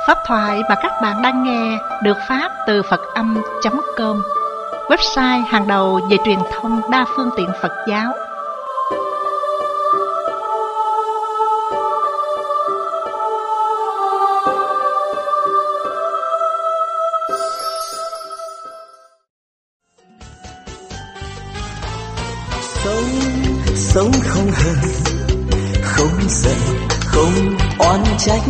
Pháp thoại mà các bạn đang nghe được phát từ Phật-âm.com, website hàng đầu về truyền thông đa phương tiện Phật giáo. Sống không hờn, không giận, không oán trách.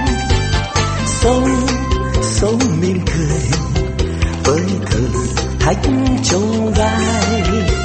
Sống mỉm cười với thử thách chông gai.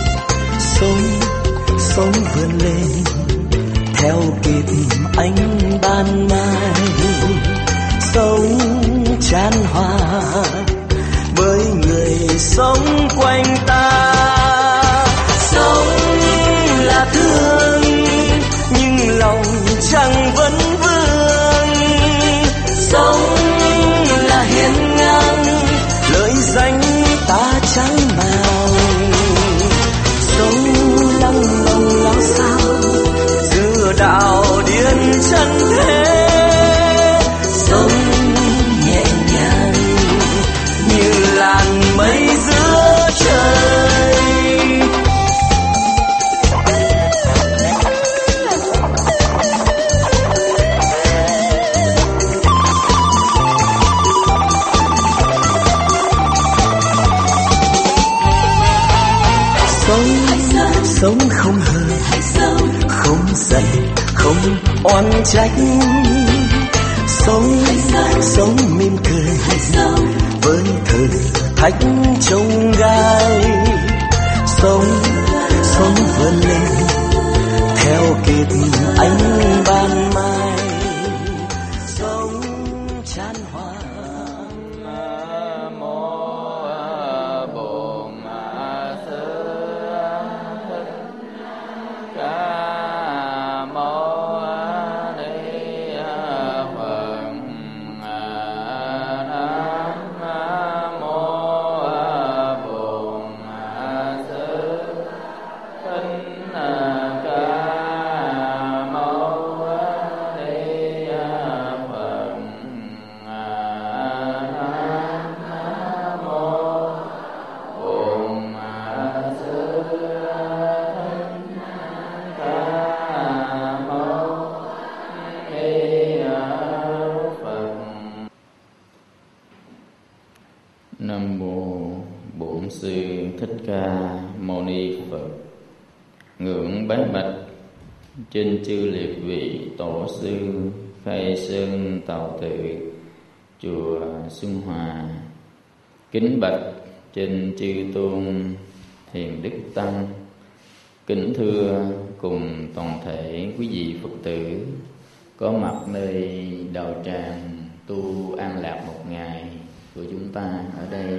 Sống vươn lên theo kịp ánh ban mai. Sống chan hòa với người sống quanh ta. Sống là thương nhưng lòng chẳng vấn vương. Sống là hiên ngang lời danh ta trắng màu. Sống lăng lòng lao sao giữa đạo điên chân thế. Sống nhẹ nhàng như làn mây giữa trời. Sống không hờn, không giận, không oán trách. Sống mỉm cười với thử thách chông gai. Sống vươn lên theo kịp ánh ban mai. Sống chan hòa. Nam mô Bổn Sư Thích Ca Mâu Ni Phật. Ngưỡng bái bạch trên chư liệt vị tổ sư Khai Sơn Tào Tự chùa Xuân Hòa. Kính bạch trên chư tôn Thiền Đức Tăng. Kính thưa cùng toàn thể quý vị Phật tử có mặt nơi đạo tràng tu an lạc một ngày của chúng ta ở đây.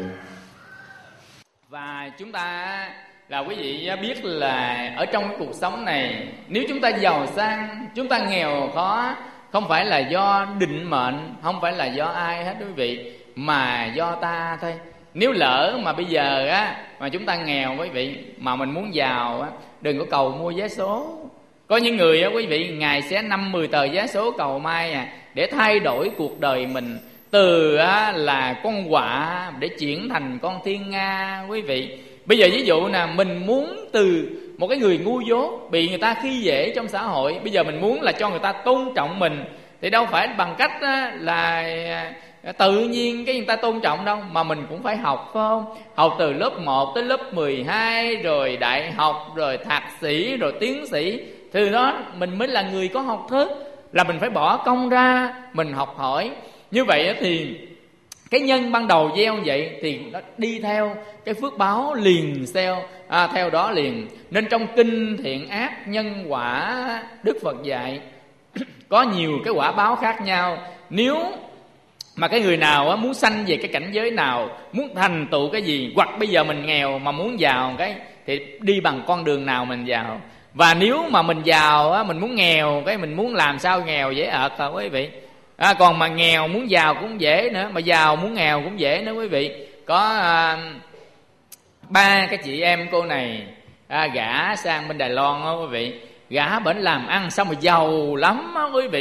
Và chúng ta là quý vị biết là ở trong cái cuộc sống này, nếu chúng ta giàu sang, chúng ta nghèo khó, không phải là do định mệnh, không phải là do ai hết quý vị, mà do ta thôi. Nếu lỡ mà bây giờ á mà chúng ta nghèo quý vị, mà mình muốn giàu á, đừng có cầu mua vé số. Có những người á quý vị, ngày xé 5-10 tờ vé số cầu may để thay đổi cuộc đời mình từ là con quạ để chuyển thành con thiên nga quý vị. Bây giờ ví dụ nè, mình muốn từ một cái người ngu dốt bị người ta khi dễ trong xã hội, bây giờ mình muốn là cho người ta tôn trọng mình, thì đâu phải bằng cách là tự nhiên cái người ta tôn trọng đâu, mà mình cũng phải học, phải không? Học từ lớp 1 tới lớp 12, rồi đại học, rồi thạc sĩ, rồi tiến sĩ, từ đó mình mới là người có học thức, là mình phải bỏ công ra mình học hỏi. Như vậy thì cái nhân ban đầu gieo vậy thì nó đi theo cái phước báo liền theo đó liền. Nên trong kinh Thiện Ác Nhân Quả, Đức Phật dạy có nhiều cái quả báo khác nhau. Nếu mà cái người nào muốn sanh về cái cảnh giới nào, muốn thành tựu cái gì, hoặc bây giờ mình nghèo mà muốn giàu cái thì đi bằng con đường nào mình giàu. Và nếu mà mình giàu mình muốn nghèo cái mình muốn làm sao nghèo dễ ợt hả quý vị. Còn mà nghèo muốn giàu cũng dễ nữa, mà giàu muốn nghèo cũng dễ nữa quý vị. Có 3 cái chị em cô này gả sang bên Đài Loan đó quý vị. Gả bển làm ăn xong rồi giàu lắm đó quý vị.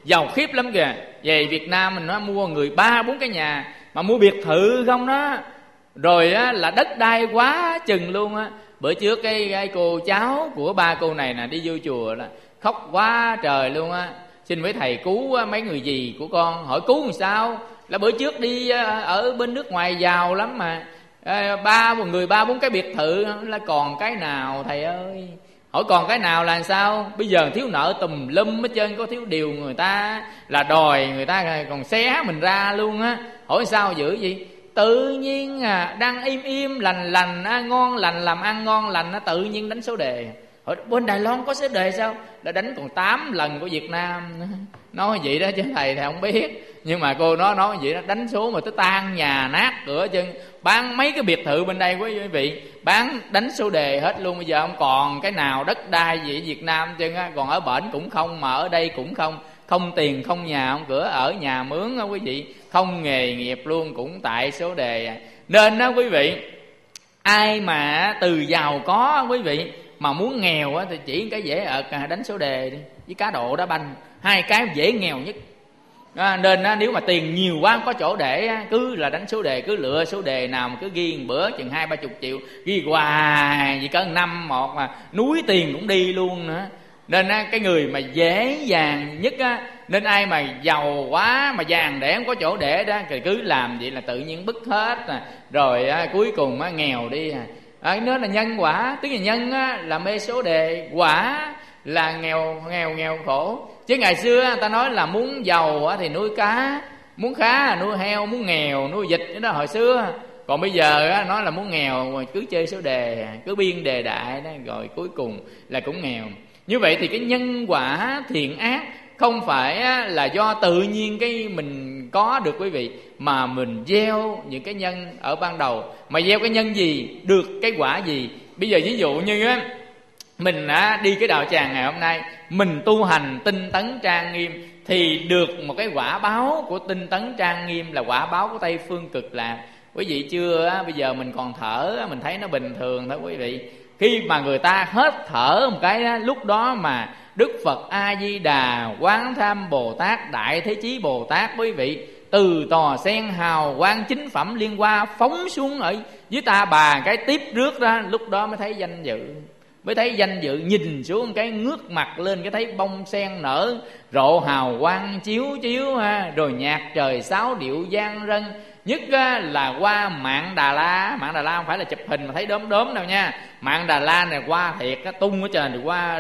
giàu khiếp lắm kìa. Về Việt Nam mình nó mua người 3-4 cái nhà, mà mua biệt thự không đó. Rồi á, là đất đai quá chừng luôn á. Bữa trước cái cô cháu của ba cô này nè đi vô chùa là khóc quá trời luôn á. Xin mấy thầy cứu mấy người gì của con. Hỏi cứu làm sao? Là bữa trước đi ở bên nước ngoài giàu lắm mà, một người 3-4 cái biệt thự, là còn cái nào thầy ơi? Hỏi còn cái nào là sao? Bây giờ thiếu nợ tùm lum hết trơn, có thiếu điều người ta là đòi, người ta còn xé mình ra luôn á. Hỏi sao dữ gì? Tự nhiên đang im im lành lành, ngon lành, làm ăn ngon lành, tự nhiên đánh số đề. Hỏi bên Đài Loan có số đề sao? Đã đánh còn 8 lần của Việt Nam. Nói vậy đó chứ thầy không biết. Nhưng mà cô nói vậy đó, đánh số mà tới tan nhà nát cửa chân. Bán mấy cái biệt thự bên đây quý vị, bán đánh số đề hết luôn. Bây giờ không còn cái nào đất đai gì ở Việt Nam chân á. Còn ở bển cũng không, mà ở đây cũng không. Không tiền, không nhà, không cửa, ở nhà mướn á quý vị. Không nghề nghiệp luôn, cũng tại số đề. Nên đó quý vị, ai mà từ giàu có quý vị mà muốn nghèo á, thì chỉ cái dễ đánh số đề đi, với cá độ đá banh, hai cái dễ nghèo nhất. Nên nếu mà tiền nhiều quá không có chỗ để, cứ là đánh số đề, cứ lựa số đề nào mà cứ ghi một bữa chừng 20-30 triệu, ghi hoài vì cỡ năm một mà núi tiền cũng đi luôn nữa. Nên cái người mà dễ dàng nhất á, nên ai mà giàu quá mà vàng để không có chỗ để đó thì cứ làm vậy là tự nhiên bứt hết rồi cuối cùng nghèo đi. Nó là nhân quả, tức là nhân là mê số đề, quả là nghèo khổ. Chứ ngày xưa người ta nói là muốn giàu thì nuôi cá, muốn khá nuôi heo, muốn nghèo nuôi vịt, đó hồi xưa. Còn bây giờ nói là muốn nghèo cứ chơi số đề, cứ biên đề đại đó, rồi cuối cùng là cũng nghèo. Như vậy thì cái nhân quả thiện ác không phải là do tự nhiên cái mình có được quý vị, mà mình gieo những cái nhân ở ban đầu. Mà gieo cái nhân gì được cái quả gì. Bây giờ ví dụ như mình đi cái đạo tràng ngày hôm nay, mình tu hành tinh tấn trang nghiêm thì được một cái quả báo của tinh tấn trang nghiêm, là quả báo của Tây Phương Cực Lạc. Quý vị chưa bây giờ mình còn thở, mình thấy nó bình thường thôi quý vị. Khi mà người ta hết thở một cái đó, lúc đó mà Đức Phật A Di Đà, Quán Tham Bồ Tát, Đại Thế Chí Bồ Tát quý vị, từ tòa sen hào quang chính phẩm liên hoa phóng xuống ở dưới ta bà cái tiếp rước ra, lúc đó mới thấy danh dự. Mới thấy danh dự, nhìn xuống cái ngước mặt lên cái thấy bông sen nở rộ hào quang chiếu rồi nhạc trời sáo điệu vang rân. Nhất là qua Mạng Đà La. Mạng Đà La không phải là chụp hình mà thấy đốm đâu nha. Mạng Đà La này qua thiệt, tung ở trên rồi qua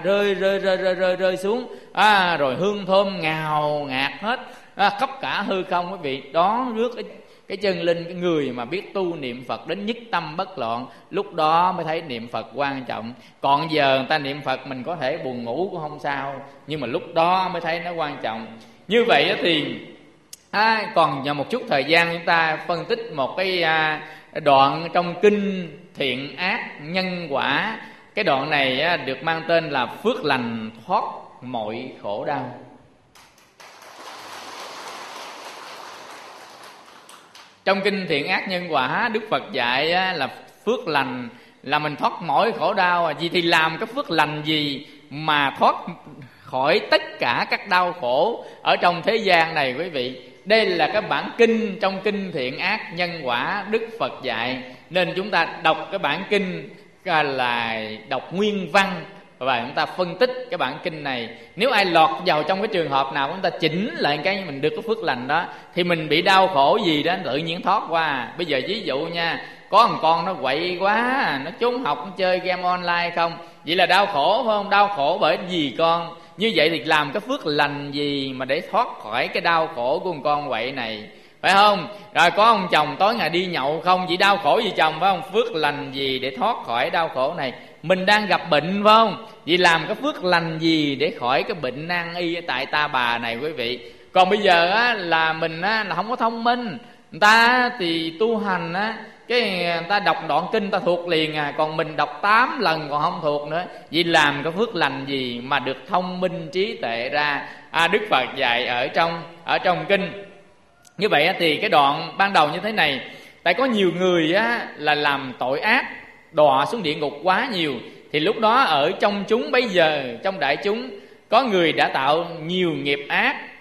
rơi xuống, rồi hương thơm ngào ngạt hết, khắp cả hư không quý vị. Đón rước cái chân linh, cái người mà biết tu niệm Phật đến nhất tâm bất loạn, lúc đó mới thấy niệm Phật quan trọng. Còn giờ người ta niệm Phật mình có thể buồn ngủ cũng không sao, nhưng mà lúc đó mới thấy nó quan trọng. Như vậy thì còn nhờ một chút thời gian chúng ta phân tích một cái đoạn trong kinh Thiện Ác Nhân Quả. Cái đoạn này được mang tên là phước lành thoát mọi khổ đau. Trong kinh Thiện Ác Nhân Quả, Đức Phật dạy là phước lành là mình thoát mọi khổ đau. Vì thì làm cái phước lành gì mà thoát khỏi tất cả các đau khổ ở trong thế gian này quý vị. Đây là cái bản kinh trong kinh Thiện Ác Nhân Quả Đức Phật dạy. Nên chúng ta đọc cái bản kinh là đọc nguyên văn và chúng ta phân tích cái bản kinh này. Nếu ai lọt vào trong cái trường hợp nào chúng ta chỉnh lại cái mình được cái phước lành đó, thì mình bị đau khổ gì đó tự nhiên thoát qua. Bây giờ ví dụ nha, có một con nó quậy quá, nó trốn học, nó chơi game online không, vậy là đau khổ phải không? Đau khổ bởi vì con. Như vậy thì làm cái phước lành gì mà để thoát khỏi cái đau khổ của con quậy này, phải không? Rồi có ông chồng tối ngày đi nhậu không, chỉ đau khổ vì chồng phải không? Phước lành gì để thoát khỏi đau khổ này? Mình đang gặp bệnh phải không? Vì làm cái phước lành gì để khỏi cái bệnh nan y tại ta bà này quý vị. Còn bây giờ là mình là không có thông minh. Người ta thì tu hành cái người ta đọc đoạn kinh ta thuộc liền còn mình đọc 8 lần còn không thuộc nữa. Vì làm cái phước lành gì mà được thông minh trí tuệ ra. Đức Phật dạy ở trong kinh. Như vậy thì cái đoạn ban đầu như thế này, tại có nhiều người là làm tội ác, đọa xuống địa ngục quá nhiều, thì lúc đó ở trong chúng bây giờ, trong đại chúng có người đã tạo nhiều nghiệp ác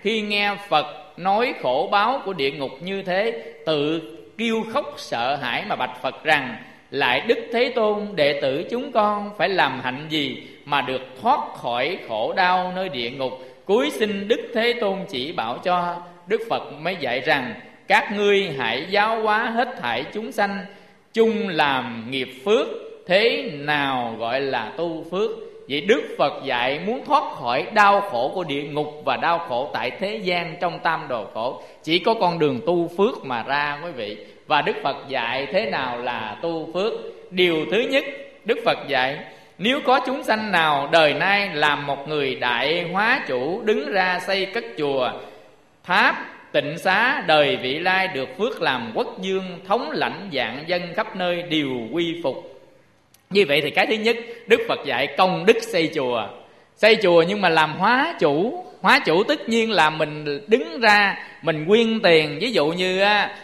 khi nghe Phật nói khổ báo của địa ngục như thế, tự kêu khóc sợ hãi mà bạch Phật rằng: lại Đức Thế Tôn, đệ tử chúng con phải làm hạnh gì mà được thoát khỏi khổ đau nơi địa ngục? Cúi xin Đức Thế Tôn chỉ bảo cho. Đức Phật mới dạy rằng: các ngươi hãy giáo hóa hết thảy chúng sanh, chung làm nghiệp phước. Thế nào gọi là tu phước? Vậy Đức Phật dạy muốn thoát khỏi đau khổ của địa ngục và đau khổ tại thế gian trong tam đồ khổ, chỉ có con đường tu phước mà ra quý vị. Và Đức Phật dạy thế nào là tu phước? Điều thứ nhất, Đức Phật dạy: nếu có chúng sanh nào đời nay làm một người đại hóa chủ, đứng ra xây cất chùa, tháp, tịnh xá, đời vị lai được phước làm quốc vương, thống lãnh vạn dân khắp nơi đều quy phục. Như vậy thì cái thứ nhất, Đức Phật dạy công đức xây chùa. Xây chùa nhưng mà làm hóa chủ. Hóa chủ tất nhiên là mình đứng ra, mình quyên tiền. Ví dụ như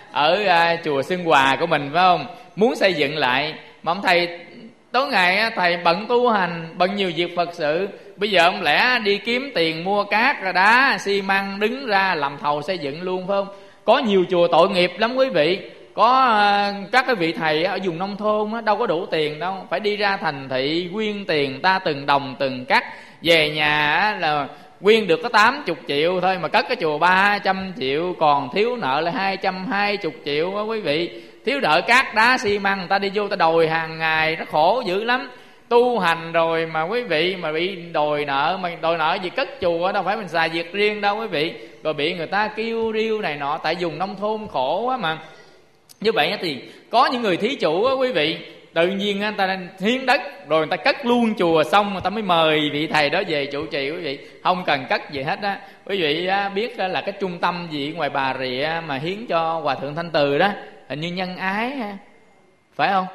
ở chùa Xuân Hòa của mình, phải không? Muốn xây dựng lại, mà ông thầy tối ngày thầy bận tu hành, bận nhiều việc Phật sự. Bây giờ ông lẽ đi kiếm tiền mua cát, đá, xi măng, đứng ra làm thầu xây dựng luôn, phải không? Có nhiều chùa tội nghiệp lắm quý vị. Có các cái vị thầy ở vùng nông thôn đâu có đủ tiền đâu, phải đi ra thành thị quyên tiền ta từng đồng từng cắt. Về nhà là quyên được có 80 triệu thôi mà cất cái chùa 300 triệu, còn thiếu nợ là 220 triệu đó quý vị. Thiếu nợ cát đá xi măng, người ta đi vô ta đòi hàng ngày, nó khổ dữ lắm. Tu hành rồi mà quý vị mà bị đòi nợ, mà đòi nợ gì cất chùa đâu phải mình xài việc riêng đâu quý vị. Rồi bị người ta kêu riêu này nọ, tại vùng nông thôn khổ quá mà. Như vậy thì có những người thí chủ á quý vị, tự nhiên người ta hiến đất rồi người ta cất luôn chùa, xong người ta mới mời vị thầy đó về trụ trì quý vị, không cần cất gì hết á. Quý vị biết là cái trung tâm gì ngoài Bà Rịa mà hiến cho Hòa Thượng Thanh Từ đó, hình như Nhân Ái phải không?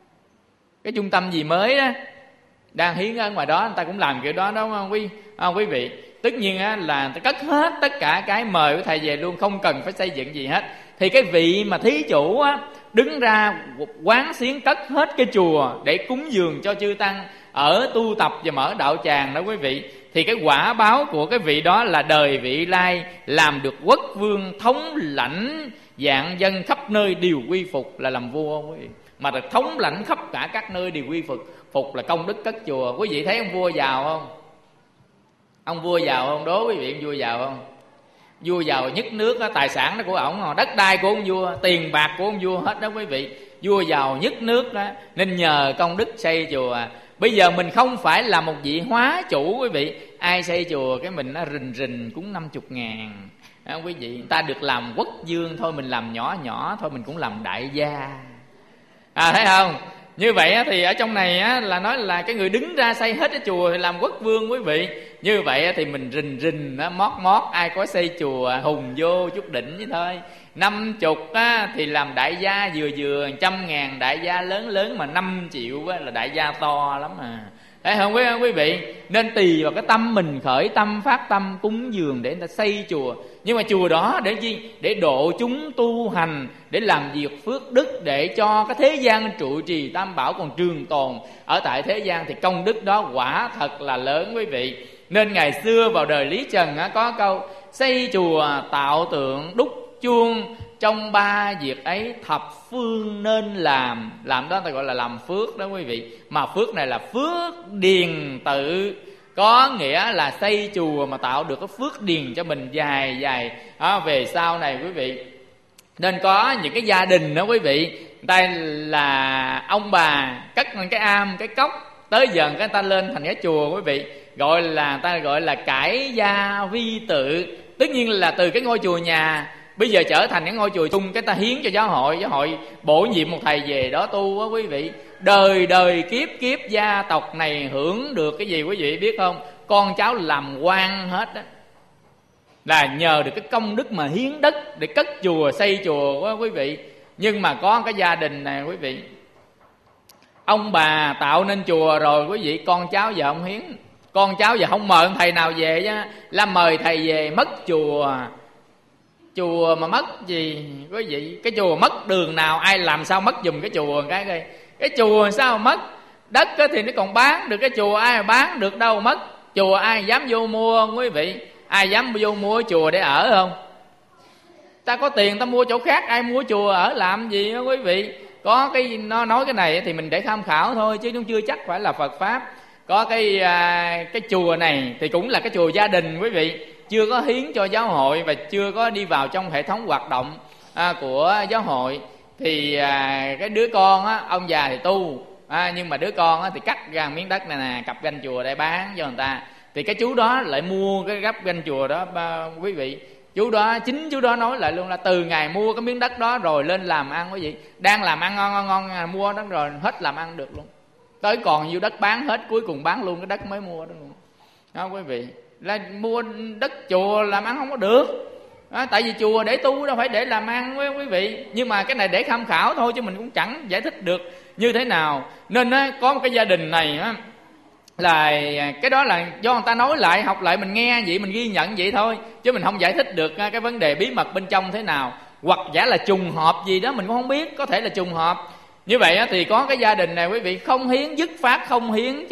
Cái trung tâm gì mới đó đang hiến ở ngoài đó, người ta cũng làm kiểu đó đúng không quý vị? Tất nhiên là người ta cất hết tất cả cái, mời thầy về luôn, không cần phải xây dựng gì hết. Thì cái vị mà thí chủ đứng ra quán xiến cất hết cái chùa để cúng dường cho chư tăng ở tu tập và mở đạo tràng đó quý vị, thì cái quả báo của cái vị đó là đời vị lai làm được quốc vương, thống lãnh vạn dân khắp nơi đều quy phục, là làm vua quý vị. Mà được thống lãnh khắp cả các nơi đều quy phục là công đức cất chùa. Quý vị thấy ông vua giàu không? Ông vua giàu không? Đố quý vị ông vua giàu không? Vua giàu nhất nước đó, tài sản đó của ổng, đất đai của ông vua, tiền bạc của ông vua hết đó quý vị. Vua giàu nhất nước đó, nên nhờ công đức xây chùa. Bây giờ mình không phải là một vị hóa chủ quý vị, ai xây chùa cái mình nó rình cúng 50.000 quý vị. Người ta được làm quốc vương thôi, mình làm nhỏ nhỏ thôi, mình cũng làm đại gia. Thấy không? Như vậy thì ở trong này là nói là cái người đứng ra xây hết cái chùa thì làm quốc vương quý vị. Như vậy thì mình rình mót ai có xây chùa hùng vô chút đỉnh chứ thôi. 50 thì làm đại gia vừa 100.000 đại gia lớn mà 5 triệu là đại gia to lắm mà. Thấy không quý vị? Nên tùy vào cái tâm mình, khởi tâm phát tâm cúng dường để người ta xây chùa. Nhưng mà chùa đó để chi? Để độ chúng tu hành, để làm việc phước đức, để cho cái thế gian trụ trì tam bảo còn trường tồn ở tại thế gian. Thì công đức đó quả thật là lớn quý vị. Nên ngày xưa vào đời Lý Trần có câu: xây chùa tạo tượng đúc chuông, trong 3 việc ấy thập phương nên làm. Làm đó ta gọi là làm phước đó quý vị. Mà phước này là phước điền tự, có nghĩa là xây chùa mà tạo được cái phước điền cho mình dài về sau này quý vị. Nên có những cái gia đình đó quý vị, đây là ông bà cất cái am, cái cốc, tới giờ người ta lên thành cái chùa quý vị, gọi là cải gia vi tự. Tất nhiên là từ cái ngôi chùa nhà bây giờ trở thành cái ngôi chùa chung, cái ta hiến cho giáo hội bổ nhiệm một thầy về đó tu á quý vị. Đời kiếp gia tộc này hưởng được cái gì quý vị biết không? Con cháu làm quan hết á, là nhờ được cái công đức mà hiến đất để cất chùa xây chùa quá quý vị. Nhưng mà có cái gia đình này quý vị, ông bà tạo nên chùa rồi quý vị, con cháu giờ không hiến, con cháu giờ không mời thầy nào về chứ, là mời thầy về mất chùa mà mất gì quý vị? Cái chùa mất đường nào, ai làm sao mất giùm cái chùa cái chùa sao mất? Đất thì nó còn bán được, cái chùa ai mà bán được đâu, mất chùa ai dám vô mua quý vị. ai dám vô mua chùa để ở không? Ta có tiền ta mua chỗ khác, ai mua chùa ở làm gì đó quý vị. Có cái nó nói cái này thì mình để tham khảo thôi, chứ chúng chưa chắc phải là Phật pháp. Có cái chùa này thì cũng là cái chùa gia đình quý vị, chưa có hiến cho giáo hội và chưa có đi vào trong hệ thống hoạt động của giáo hội. Thì cái đứa con á, ông già thì tu, nhưng mà đứa con á, thì cắt ra miếng đất này nè, cặp ganh chùa để bán cho người ta. Thì cái chú đó lại mua cái gấp ganh chùa đó quý vị. Chính chú đó nói lại luôn là từ ngày mua cái miếng đất đó rồi lên làm ăn quý vị. Đang làm ăn ngon mua đó rồi hết làm ăn được luôn. Tới còn nhiêu đất bán hết, cuối cùng bán luôn cái đất mới mua đó luôn. Đó quý vị, là mua đất chùa làm ăn không có được. Tại vì chùa để tu đâu phải để làm ăn quý vị. Nhưng mà cái này để tham khảo thôi, chứ mình cũng chẳng giải thích được như thế nào. Nên có một cái gia đình này là cái đó là do người ta nói lại, học lại mình nghe vậy, mình ghi nhận vậy thôi, chứ mình không giải thích được cái vấn đề bí mật bên trong thế nào. Hoặc giả là trùng hợp gì đó mình cũng không biết, có thể là trùng hợp. Như vậy thì có cái gia đình này quý vị không hiến, dứt phát không hiến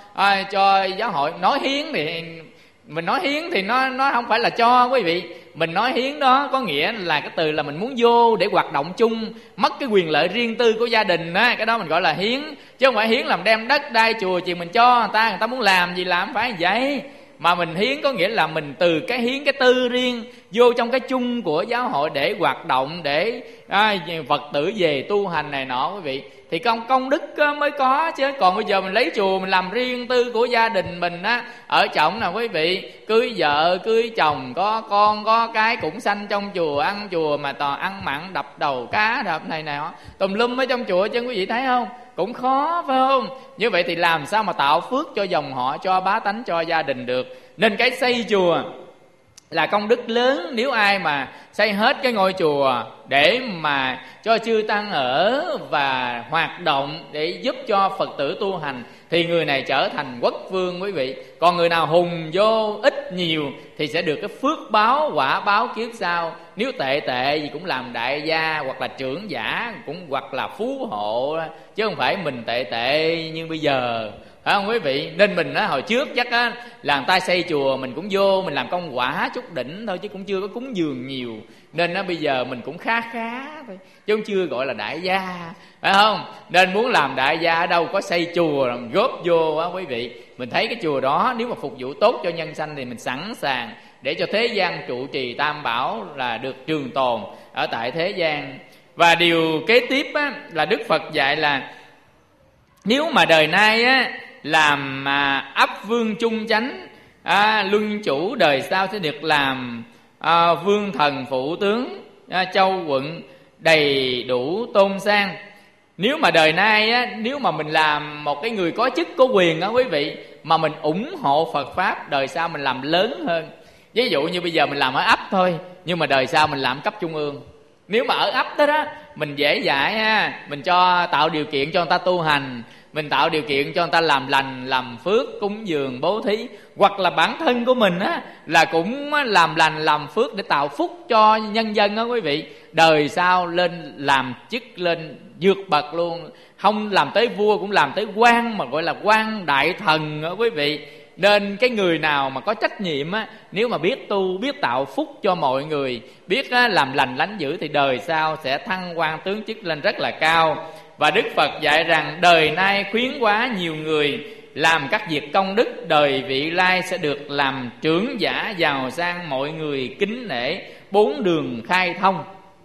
cho giáo hội. Nói hiến thì mình nói hiến thì nó không phải là cho quý vị. Mình nói hiến đó có nghĩa là cái từ là mình muốn vô để hoạt động chung, mất cái quyền lợi riêng tư của gia đình á, cái đó mình gọi là hiến. Chứ không phải hiến làm đem đất đai chùa chiền mình cho người ta muốn làm gì làm, phải vậy. Mà mình hiến có nghĩa là mình từ cái hiến cái tư riêng vô trong cái chung của giáo hội để hoạt động, để Phật tử về tu hành này nọ quý vị. Thì công đức mới có chứ. Còn bây giờ mình lấy chùa mình làm riêng tư của gia đình mình á, ở chồng nè quý vị, cưới vợ cưới chồng, có con có cái cũng sanh trong chùa, ăn chùa mà toàn ăn mặn đập đầu cá đập này nọ tùm lum ở trong chùa chứ quý vị thấy không? Cũng khó phải không? Như vậy thì làm sao mà tạo phước cho dòng họ, cho bá tánh, cho gia đình được. Nên cái xây chùa là công đức lớn. Nếu ai mà xây hết cái ngôi chùa để mà cho chư tăng ở và hoạt động để giúp cho Phật tử tu hành thì người này trở thành quốc vương quý vị. Còn người nào hùng vô ít nhiều thì sẽ được cái phước báo, quả báo kiếp sau. Nếu tệ gì cũng làm đại gia hoặc là trưởng giả, cũng hoặc là phú hộ, chứ không phải mình tệ như bây giờ, phải không quý vị? Nên mình hồi trước chắc là người ta xây chùa mình cũng vô mình làm công quả chút đỉnh thôi, chứ cũng chưa có cúng dường nhiều. Nên bây giờ mình cũng khá thôi, chứ không chưa gọi là đại gia, phải không? Nên muốn làm đại gia ở đâu có xây chùa góp vô á quý vị. Mình thấy cái chùa đó nếu mà phục vụ tốt cho nhân sanh thì mình sẵn sàng để cho thế gian trụ trì tam bảo là được trường tồn ở tại thế gian. Và điều kế tiếp là Đức Phật dạy là nếu mà đời nay làm ấp vương trung chánh, luân chủ, đời sau sẽ được làm vương thần phụ tướng, châu quận đầy đủ tôn sang. Nếu mà đời nay nếu mà mình làm một cái người có chức có quyền đó quý vị, mà mình ủng hộ Phật pháp, đời sau mình làm lớn hơn. Ví dụ như bây giờ mình làm ở ấp thôi, nhưng mà đời sau mình làm cấp trung ương. Nếu mà ở ấp đó mình dễ dãi mình cho tạo điều kiện cho người ta tu hành, mình tạo điều kiện cho người ta làm lành, làm phước, cúng dường, bố thí. Hoặc là bản thân của mình là cũng làm lành, làm phước để tạo phúc cho nhân dân đó quý vị. Đời sau lên làm chức, lên vượt bậc luôn. Không làm tới vua cũng làm tới quan, mà gọi là quan đại thần đó quý vị. Nên cái người nào mà có trách nhiệm nếu mà biết tu, biết tạo phúc cho mọi người, biết làm lành lánh dữ thì đời sau sẽ thăng quan tướng chức lên rất là cao. Và Đức Phật dạy rằng đời nay khuyến quá nhiều người làm các việc công đức, đời vị lai sẽ được làm trưởng giả, giàu sang, mọi người kính nể, 4 đường khai thông.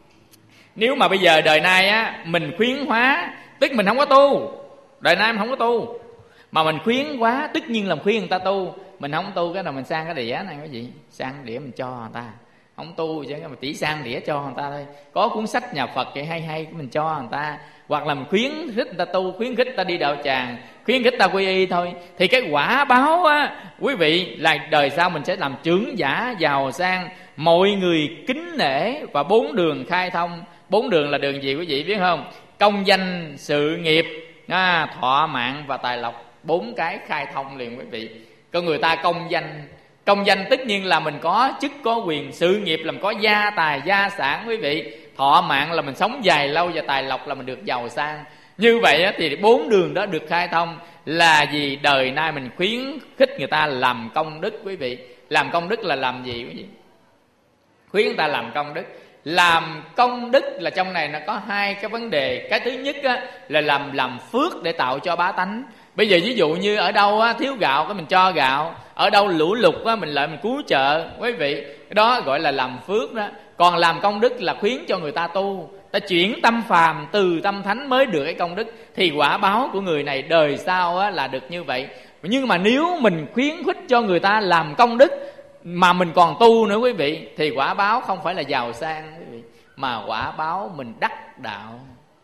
Nếu mà bây giờ đời nay mình khuyến hóa, tức mình không có tu, đời nay mình không có tu, mà mình khuyến quá, tất nhiên làm khuyên người ta tu. Mình không tu cái nào mình sang cái đĩa này cái gì, sang đĩa mình cho người ta. Không tu chứ mà chỉ sang đĩa cho người ta thôi. Có cuốn sách nhà Phật cái hay mình cho người ta. Hoặc là mình khuyến khích người ta tu, khuyến khích người ta đi đạo tràng, khuyến khích ta quy y thôi. Thì cái quả báo quý vị là đời sau mình sẽ làm trưởng giả, giàu sang, mọi người kính nể và 4 đường khai thông. 4 đường là đường gì quý vị biết không? Công danh, sự nghiệp, thọ mạng và tài lộc. 4 cái khai thông liền quý vị. Có người ta công danh tất nhiên là mình có chức có quyền, sự nghiệp là mình có gia tài gia sản quý vị, thọ mạng là mình sống dài lâu, và tài lộc là mình được giàu sang. Như vậy thì 4 đường đó được khai thông là gì? Đời nay mình khuyến khích người ta làm công đức quý vị. Làm công đức là làm gì quý vị? Khuyến người ta làm công đức. Làm công đức là trong này nó có hai cái vấn đề. Cái thứ nhất á, là làm phước để tạo cho bá tánh. Bây giờ ví dụ như ở đâu á, thiếu gạo cái mình cho gạo, ở đâu lũ lụt á, mình lại mình cứu trợ quý vị, cái đó gọi là làm phước đó. Còn làm công đức là khuyến cho người ta tu, ta chuyển tâm phàm từ tâm thánh mới được cái công đức, thì quả báo của người này đời sau á, là được như vậy. Nhưng mà nếu mình khuyến khích cho người ta làm công đức mà mình còn tu nữa quý vị, thì quả báo không phải là giàu sang quý vị, mà quả báo mình đắc đạo.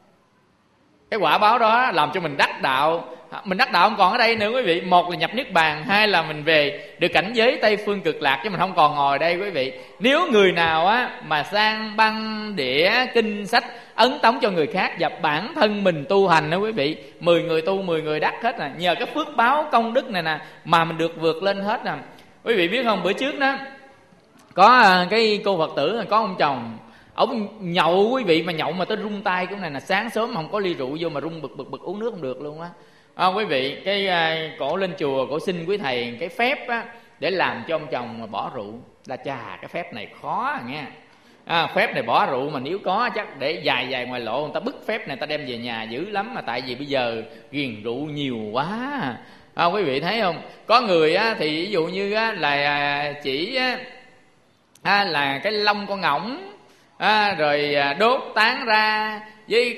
Cái quả báo đó làm cho mình đắc đạo. Mình đắc đạo không còn ở đây nữa quý vị. Một là nhập niết bàn, hai là mình về được cảnh giới Tây Phương Cực Lạc, chứ mình không còn ngồi đây quý vị. Nếu người nào á mà sang băng đĩa kinh sách ấn tống cho người khác, và bản thân mình tu hành đó quý vị, 10 người tu 10 người đắc hết nè. Nhờ cái phước báo công đức này nè mà mình được vượt lên hết nè. Quý vị biết không, bữa trước đó có cái cô Phật tử, có ông chồng, ông nhậu quý vị, mà nhậu mà tới rung tay. Cái này là sáng sớm không có ly rượu vô mà rung bực uống nước không được luôn á. Quý vị, cái cổ lên chùa, cổ xin quý thầy cái phép á, để làm cho ông chồng mà bỏ rượu. Là chà, cái phép này khó nghe. Phép này bỏ rượu mà nếu có chắc để dài ngoài lộ, người ta bức phép này ta đem về nhà dữ lắm. Mà tại vì bây giờ ghiền rượu nhiều quá. Quý vị thấy không, có người á, thì ví dụ như á, là chỉ á, là cái lông con ngỗng, rồi đốt tán ra với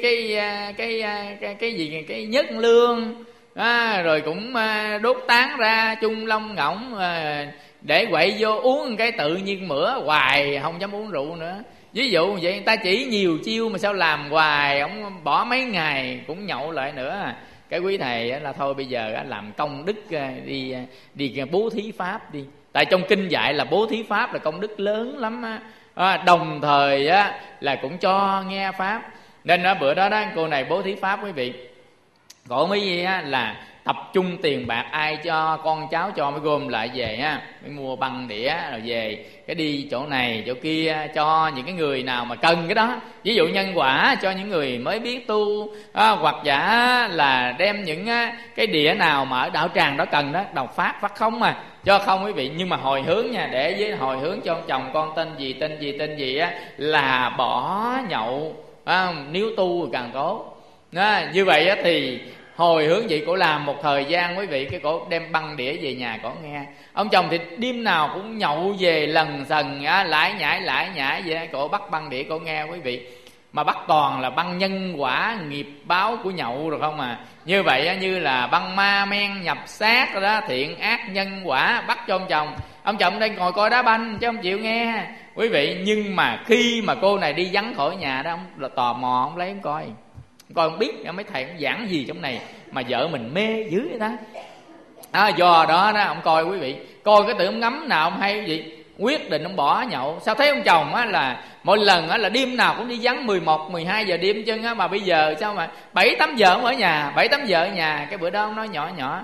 cái gì, cái nhất lương, rồi cũng đốt tán ra chung lông ngỗng, để quậy vô uống cái tự nhiên mửa hoài, không dám uống rượu nữa. Ví dụ vậy, người ta chỉ nhiều chiêu mà sao làm hoài, ông bỏ mấy ngày cũng nhậu lại nữa. Cái quý thầy là thôi bây giờ làm công đức, đi bố thí pháp đi. Tại trong kinh dạy là bố thí pháp là công đức lớn lắm á. Đồng thời á, là cũng cho nghe pháp. Nên bữa đó cô này bố thí pháp quý vị, cổ mới là tập trung tiền bạc ai cho con cháu cho mới gom lại về á, mới mua băng đĩa rồi về cái đi chỗ này chỗ kia cho những cái người nào mà cần cái đó. Ví dụ nhân quả cho những người mới biết tu, hoặc giả là đem những cái đĩa nào mà ở đạo tràng đó cần đó, đọc phát không mà cho không quý vị. Nhưng mà hồi hướng nha, để với hồi hướng cho ông chồng con tên gì á, là bỏ nhậu, nếu tu càng tốt. Như vậy á thì hồi hướng vậy, cổ làm một thời gian quý vị, cái cổ đem băng đĩa về nhà cổ nghe. Ông chồng thì đêm nào cũng nhậu về lần sần lải nhải vậy, cổ bắt băng đĩa cổ nghe quý vị. Mà bắt toàn là băng nhân quả nghiệp báo của nhậu rồi không à. Như vậy như là băng ma men nhập xác rồi đó, thiện ác nhân quả bắt cho ông chồng. Ông chồng đang ngồi coi đá banh chứ không chịu nghe quý vị. Nhưng mà khi mà cô này đi vắng khỏi nhà đó, ông là tò mò, ông lấy ông coi không biết mấy thầy cũng giảng gì trong này mà vợ mình mê dữ vậy ta. Do đó ông coi quý vị, coi cái tự ông ngắm nào ông hay gì, quyết định ông bỏ nhậu. Sao thấy ông chồng là mỗi lần là đêm nào cũng đi vắng 11, 12 giờ đêm chân á. Mà bây giờ sao mà 7-8 giờ ông ở nhà, 7-8 giờ ở nhà. Cái bữa đó ông nói nhỏ,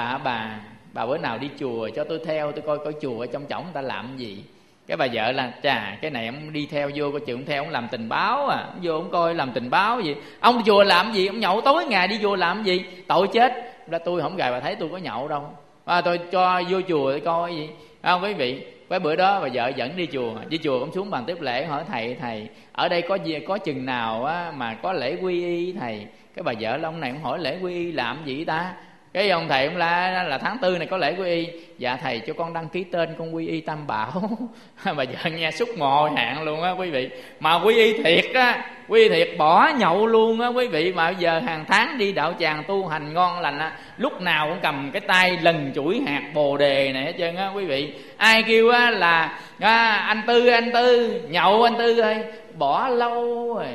bà bữa nào đi chùa cho tôi theo, tôi coi chùa ở trong chổng người ta làm gì. Cái bà vợ là chà, cái này ông đi theo vô coi chừng theo ông làm tình báo à. Ông vô ông coi làm tình báo gì. Ông đi chùa làm gì, ông nhậu tối ngày đi chùa làm gì, tội chết. Là tôi không gài bà thấy tôi có nhậu đâu, tôi cho vô chùa để coi gì. Quý vị, cái bữa đó bà vợ dẫn đi chùa cũng xuống bàn tiếp lễ, hỏi thầy ở đây có chừng nào á mà có lễ quy y thầy. Cái bà vợ là ông này cũng hỏi lễ quy y làm gì ta. Cái ông thầy ông là tháng 4 này có lễ quy y. Dạ thầy cho con đăng ký tên con quy y Tam Bảo. Bà vợ nghe xúc ngồi hạn luôn á quý vị. Mà quy y thiệt á, quy y thiệt, bỏ nhậu luôn á quý vị. Mà bây giờ hàng tháng đi đạo tràng tu hành ngon lành á, lúc nào cũng cầm cái tay lần chuỗi hạt bồ đề này hết trơn á quý vị. Ai kêu á là anh Tư nhậu anh Tư ơi, bỏ lâu rồi.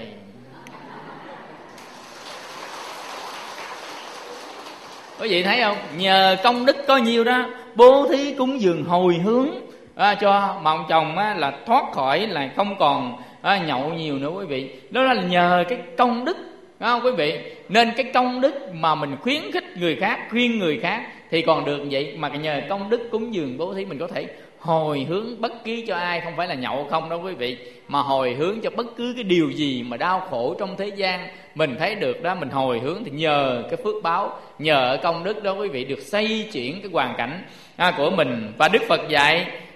Quý vị thấy không, nhờ công đức có nhiêu đó, bố thí cúng dường hồi hướng cho mà ông chồng là thoát khỏi, là không còn nhậu nhiều nữa quý vị. Đó là nhờ cái công đức, đúng không quý vị? Nên cái công đức mà mình khuyến khích người khác, khuyên người khác thì còn được vậy. Mà nhờ công đức cúng dường bố thí mình có thể hồi hướng bất kỳ cho ai, không phải là nhậu không đâu quý vị, mà hồi hướng cho bất cứ cái điều gì mà đau khổ trong thế gian mình thấy được đó, mình hồi hướng thì nhờ cái phước báo, nhờ công đức đó quý vị, được xây chuyển cái hoàn cảnh của mình. Và Đức Phật dạy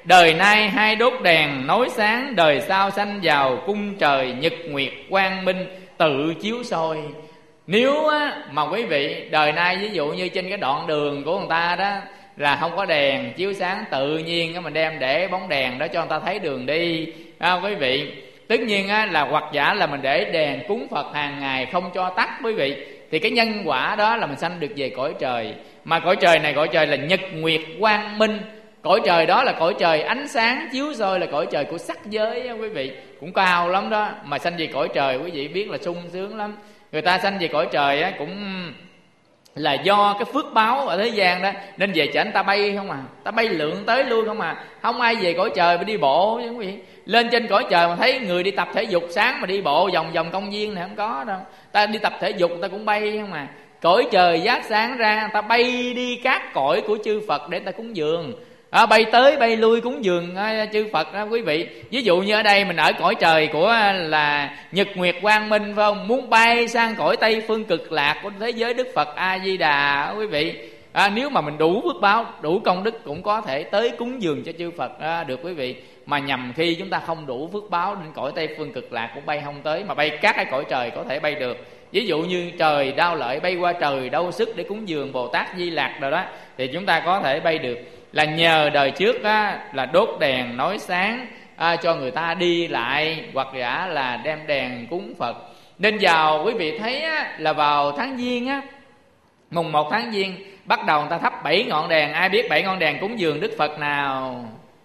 đời nay hay đốt đèn nói sáng, đời sau sanh vào cung trời nhật nguyệt quang minh tự chiếu soi. Nếu mà quý vị đời nay ví dụ như trên cái đoạn đường của người ta đó là không có đèn chiếu sáng, tự nhiên mình đem để bóng đèn đó cho người ta thấy đường đi, quý vị. Tất nhiên là hoặc giả là mình để đèn cúng Phật hàng ngày không cho tắt, quý vị, thì cái nhân quả đó là mình sanh được về cõi trời. Mà cõi trời này cõi trời là nhật nguyệt quang minh, cõi trời đó là cõi trời ánh sáng chiếu soi, là cõi trời của sắc giới quý vị, cũng cao lắm đó. Mà sanh về cõi trời quý vị biết là sung sướng lắm. Người ta sanh về cõi trời cũng là do cái phước báo ở thế gian đó, nên về chợ người ta bay không à, ta bay lượn tới lui không à, không ai về cõi trời mà đi bộ chứ quý vị. Lên trên cõi trời mà thấy người đi tập thể dục sáng mà đi bộ vòng vòng công viên này không có đâu. Ta đi tập thể dục người ta cũng bay không à. Cõi trời giác sáng ra, người ta bay đi các cõi của chư Phật để người ta cúng dường, bay tới bay lui cúng dường chư Phật đó quý vị. Ví dụ như ở đây mình ở cõi trời của là nhật nguyệt quang minh phải không, muốn bay sang cõi Tây phương cực lạc của thế giới Đức Phật A Di Đà quý vị, nếu mà mình đủ phước báo đủ công đức cũng có thể tới cúng dường cho chư Phật được quý vị. Mà nhằm khi chúng ta không đủ phước báo đến cõi Tây phương cực lạc cũng bay không tới, mà bay các cái cõi trời có thể bay được. Ví dụ như trời Đao Lợi bay qua trời Đâu Sức để cúng dường Bồ Tát Di Lạc rồi đó, thì chúng ta có thể bay được. Là nhờ đời trước là đốt đèn nói sáng cho người ta đi lại, hoặc giả là đem đèn cúng Phật. Nên vào quý vị thấy là vào tháng Giêng mùng 1 tháng Giêng bắt đầu người ta thắp 7 ngọn đèn. Ai biết 7 ngọn đèn cúng dường Đức Phật nào?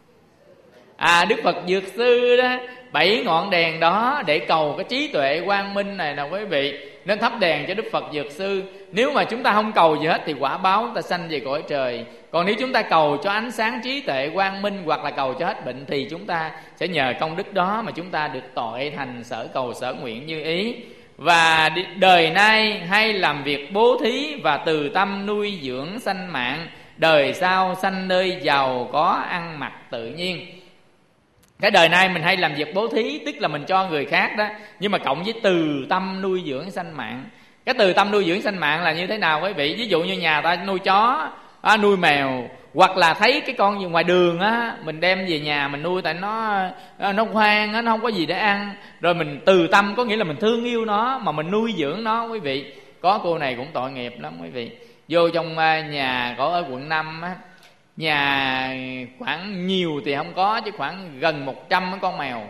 Đức Phật Dược Sư đó. 7 ngọn đèn đó để cầu cái trí tuệ quang minh này nè quý vị, nên thắp đèn cho Đức Phật Dược Sư. Nếu mà chúng ta không cầu gì hết thì quả báo chúng ta sanh về cõi trời. Còn nếu chúng ta cầu cho ánh sáng trí tuệ quang minh, hoặc là cầu cho hết bệnh, thì chúng ta sẽ nhờ công đức đó mà chúng ta được tội thành sở cầu sở nguyện như ý. Và đời nay hay làm việc bố thí và từ tâm nuôi dưỡng sanh mạng, đời sau sanh nơi giàu có ăn mặc tự nhiên. Cái đời nay mình hay làm việc bố thí, tức là mình cho người khác đó, nhưng mà cộng với từ tâm nuôi dưỡng sanh mạng. Cái từ tâm nuôi dưỡng sanh mạng là như thế nào quý vị? Ví dụ như nhà ta nuôi chó, nuôi mèo, hoặc là thấy cái con gì ngoài đường mình đem về nhà mình nuôi, tại nó hoang nó không có gì để ăn, rồi mình từ tâm, có nghĩa là mình thương yêu nó mà mình nuôi dưỡng nó quý vị. Có cô này cũng tội nghiệp lắm quý vị. Vô trong nhà có ở quận 5 nhà khoảng nhiều thì không có, chứ khoảng gần 100 cái con mèo.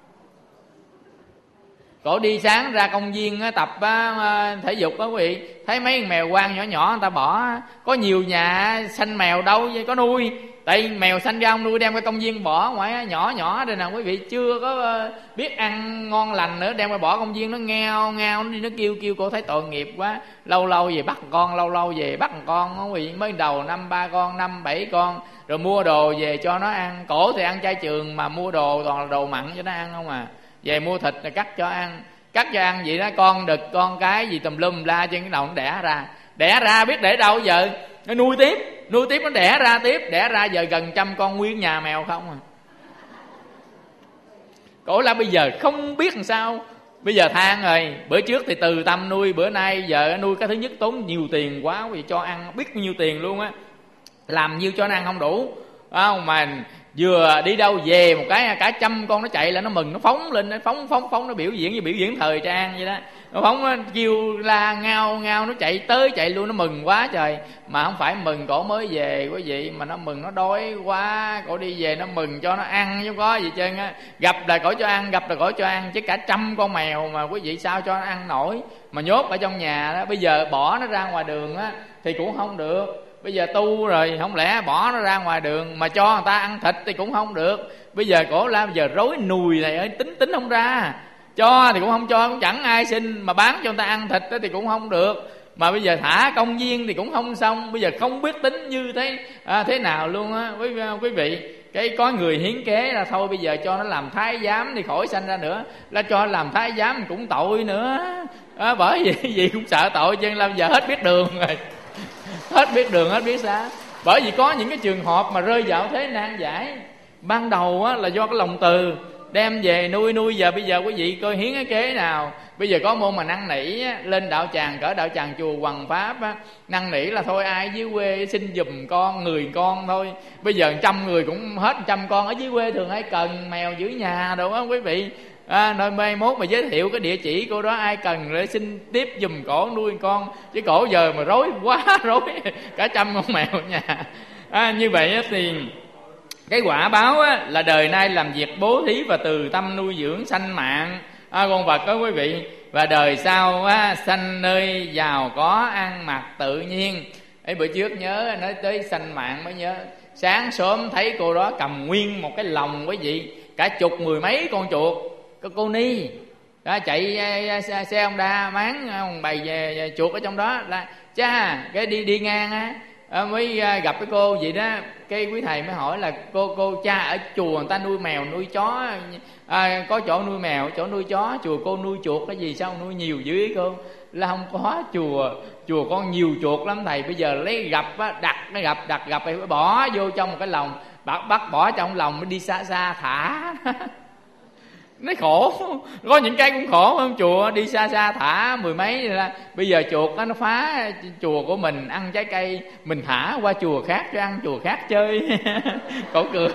Cổ đi sáng ra công viên tập thể dục đó quý vị, thấy mấy con mèo hoang nhỏ nhỏ người ta bỏ. Có nhiều nhà sanh mèo đâu có nuôi, tại mèo sanh ra không nuôi, đem qua công viên bỏ ngoài nhỏ nhỏ đây nè quý vị, chưa có biết ăn ngon lành nữa, đem qua bỏ công viên nó ngao ngao, nó đi nó kêu. Cô thấy tội nghiệp quá, lâu lâu về bắt con, lâu lâu về bắt con quý vị, mới đầu 5-3 con 5-7 con, rồi mua đồ về cho nó ăn. Cổ thì ăn chay trường mà mua đồ toàn là đồ mặn cho nó ăn không à. Về mua thịt là cắt cho ăn vậy đó. Con đực con cái gì tùm lum la trên cái đầu nó đẻ ra biết để đâu giờ, nó nuôi tiếp nó đẻ ra giờ gần 100 con nguyên nhà mèo không à. Cổ là bây giờ không biết làm sao, bây giờ than rồi. Bữa trước thì từ tâm nuôi, bữa nay giờ nuôi cái thứ nhất tốn nhiều tiền quá, vì cho ăn biết bao nhiêu tiền luôn á, làm nhiêu cho nó ăn không đủ mà vừa đi đâu về một cái cả 100 con nó chạy là nó mừng, nó phóng lên, nó phóng nó biểu diễn như biểu diễn thời trang vậy đó. Nó phóng, nó kêu la ngao nó chạy tới chạy luôn, nó mừng quá trời. Mà không phải mừng cổ mới về quý vị, mà nó mừng nó đói quá, cổ đi về nó mừng cho nó ăn chứ có gì trơn á. Gặp là cổ cho ăn, chứ cả 100 con mèo mà quý vị sao cho nó ăn nổi. Mà nhốt ở trong nhà đó, bây giờ bỏ nó ra ngoài đường á thì cũng không được. Bây giờ tu rồi, không lẽ bỏ nó ra ngoài đường mà cho người ta ăn thịt thì cũng không được. Bây giờ cổ la bây giờ rối nùi này ơi, tính không ra. Cho thì cũng không cho, cũng chẳng ai xin. Mà bán cho người ta ăn thịt thì cũng không được. Mà bây giờ thả công viên thì cũng không xong. Bây giờ không biết tính như thế nào luôn á quý vị. Cái có người hiến kế là thôi bây giờ cho nó làm thái giám thì khỏi sanh ra nữa. Là cho làm thái giám cũng tội nữa. Bởi vì gì cũng sợ tội chứ, là bây giờ hết biết đường rồi. Hết biết đường, hết biết xá. Bởi vì có những cái trường hợp mà rơi vào thế nan giải. Ban đầu là do cái lòng từ đem về nuôi, giờ bây giờ quý vị coi hiến cái kế nào. Bây giờ có môn mà năn nỉ á, lên đạo tràng cỡ đạo tràng chùa Hoằng Pháp á, năn nỉ là thôi ai dưới quê xin giùm con 10 con thôi. Bây giờ 100 người cũng hết 100 con. Ở dưới quê thường ai cần mèo giữ nhà đâu á quý vị. Nơi mai mốt mà giới thiệu cái địa chỉ cô đó, ai cần để xin tiếp giùm cổ nuôi con. Chứ cổ giờ mà rối quá rối, cả 100 con mèo ở nhà. Như vậy á, thì cái quả báo á, là đời nay làm việc bố thí và từ tâm nuôi dưỡng sanh mạng con vật đó quý vị. Và đời sau á, sanh nơi giàu có ăn mặc tự nhiên. Ấy bữa trước nhớ nói tới sanh mạng mới nhớ, sáng sớm thấy cô đó cầm nguyên một cái lồng quý vị, cả chục mười mấy con chuột, cô Ni đó, chạy xe Honda máng bày về chuột ở trong đó. Là cha cái đi ngang á, mới gặp cái cô vậy đó. Cái quý thầy mới hỏi là cô cha ở chùa người ta nuôi mèo nuôi chó, có chỗ nuôi mèo chỗ nuôi chó, chùa cô nuôi chuột cái gì sao nuôi nhiều dữ ấy cô? Là không có, chùa con nhiều chuột lắm thầy. Bây giờ lấy gặp á, đặt gặp thì bỏ vô trong một cái lồng, bắt bỏ trong lồng mới đi xa xa thả. Nó khổ, có những cái cũng khổ không? Chùa đi xa xa thả mười mấy là bây giờ chuột nó phá chùa của mình ăn trái cây, mình thả qua chùa khác cho ăn chùa khác chơi. Cổ cười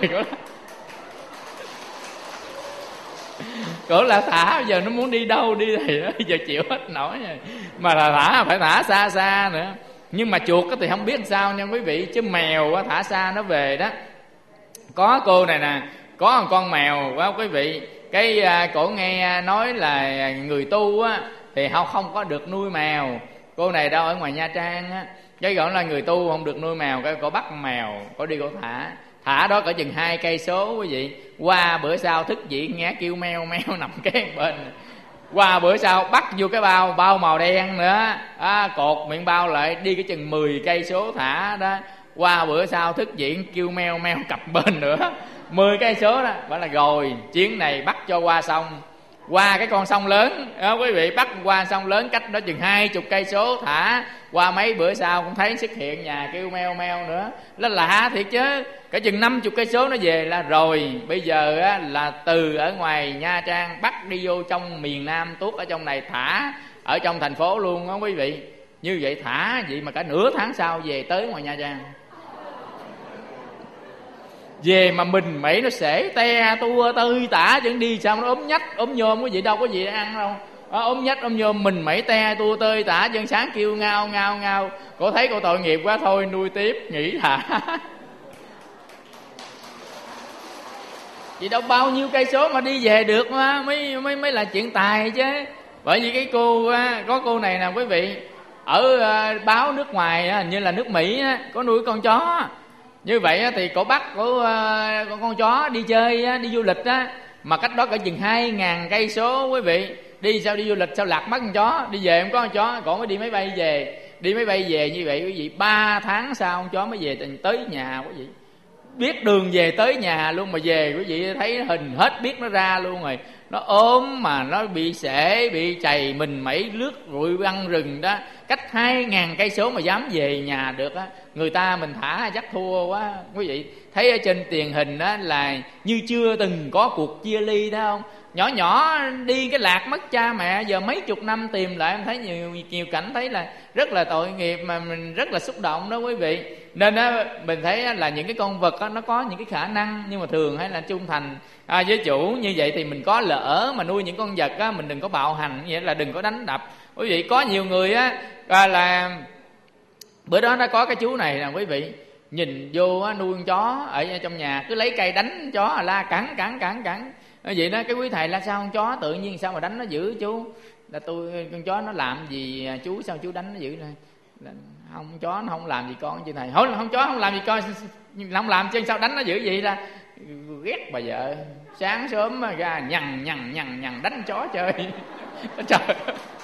cổ là thả, bây giờ nó muốn đi đâu đi thì đó, giờ chịu hết nổi rồi. Mà là thả phải thả xa xa nữa. Nhưng mà chuột thì không biết sao nha quý vị, chứ mèo thả xa nó về đó. Có cô này nè, có một con mèo đó quý vị, cái cổ nghe nói là người tu á thì không có được nuôi mèo. Cô này đâu ở ngoài Nha Trang á, cái gọi là người tu không được nuôi mèo, cái cổ bắt mèo, cổ đi cổ thả đó cỡ chừng 2 cây số quý vị. Qua bữa sau thức dậy nghe kêu meo meo nằm kế bên. Qua bữa sau bắt vô cái bao màu đen nữa, cột miệng bao lại, đi cái chừng 10 cây số thả đó. Qua bữa sau thức dậy kêu meo meo cặp bên nữa, 10 cây số đó. Bảo là rồi chuyến này bắt cho qua sông, qua cái con sông lớn đó, quý vị, bắt qua sông lớn cách đó chừng 20 cây số thả. Qua mấy bữa sau cũng thấy xuất hiện nhà kêu meo meo nữa. Nó lạ thiệt chứ, cả chừng 50 cây số nó về là rồi. Bây giờ á, là từ ở ngoài Nha Trang bắt đi vô trong miền Nam tuốt ở trong này thả ở trong thành phố luôn đó quý vị. Như vậy thả vậy mà cả nửa tháng sau về tới ngoài Nha Trang. Về mà mình mẩy nó sể te tua tơi tả chẳng đi sao nó ốm nhách ốm nhôm quý vị, đâu có gì để ăn đâu. Ốm nhách ốm nhôm mình mẩy te tua tơi tả chân, sáng kêu ngao ngao ngao. Cô thấy cô tội nghiệp quá thôi nuôi tiếp nghỉ thả. Vì đâu bao nhiêu cây số mà đi về được mà mới là chuyện tài chứ. Bởi vì cái cô có cô này nè quý vị, ở báo nước ngoài hình như là nước Mỹ có nuôi con chó. Như vậy thì cổ bắt con chó đi chơi, đi du lịch á, mà cách đó cỡ chừng 2.000 cây số quý vị. Đi sao đi du lịch sao lạc mất con chó, đi về không có con chó, cổ mới đi máy bay về. Đi máy bay về như vậy quý vị, 3 tháng sau con chó mới về tới nhà quý vị. Biết đường về tới nhà luôn mà về quý vị thấy hình hết biết nó ra luôn rồi. Nó ốm mà nó bị sể, bị chày, mình mẩy lướt rụi băng rừng đó, cách 2.000 cây số mà dám về nhà được á. Người ta mình thả chắc thua quá quý vị. Thấy ở trên tiền hình đó là như chưa từng có cuộc chia ly đó không? Nhỏ nhỏ đi cái lạc mất cha mẹ, giờ mấy chục năm tìm lại em thấy nhiều cảnh thấy là rất là tội nghiệp, mà mình rất là xúc động đó quý vị. Nên á mình thấy là những cái con vật đó, nó có những cái khả năng nhưng mà thường hay là trung thành với chủ. Như vậy thì mình có lỡ mà nuôi những con vật á, mình đừng có bạo hành, nghĩa là đừng có đánh đập quý vị. Có nhiều người á là bữa đó nó có cái chú này nè quý vị, nhìn vô á, nuôi con chó ở trong nhà, cứ lấy cây đánh chó la cắn vậy đó. Cái quý thầy là sao con chó tự nhiên sao mà đánh nó dữ chú? Là con chó nó làm gì chú, sao chú đánh nó dữ này? Không, con chó nó không làm gì con chứ thầy. Không, chó không làm gì con, không làm chứ sao đánh nó dữ vậy ra? Ghét bà vợ, sáng sớm ra nhằn đánh chó chơi. Trời,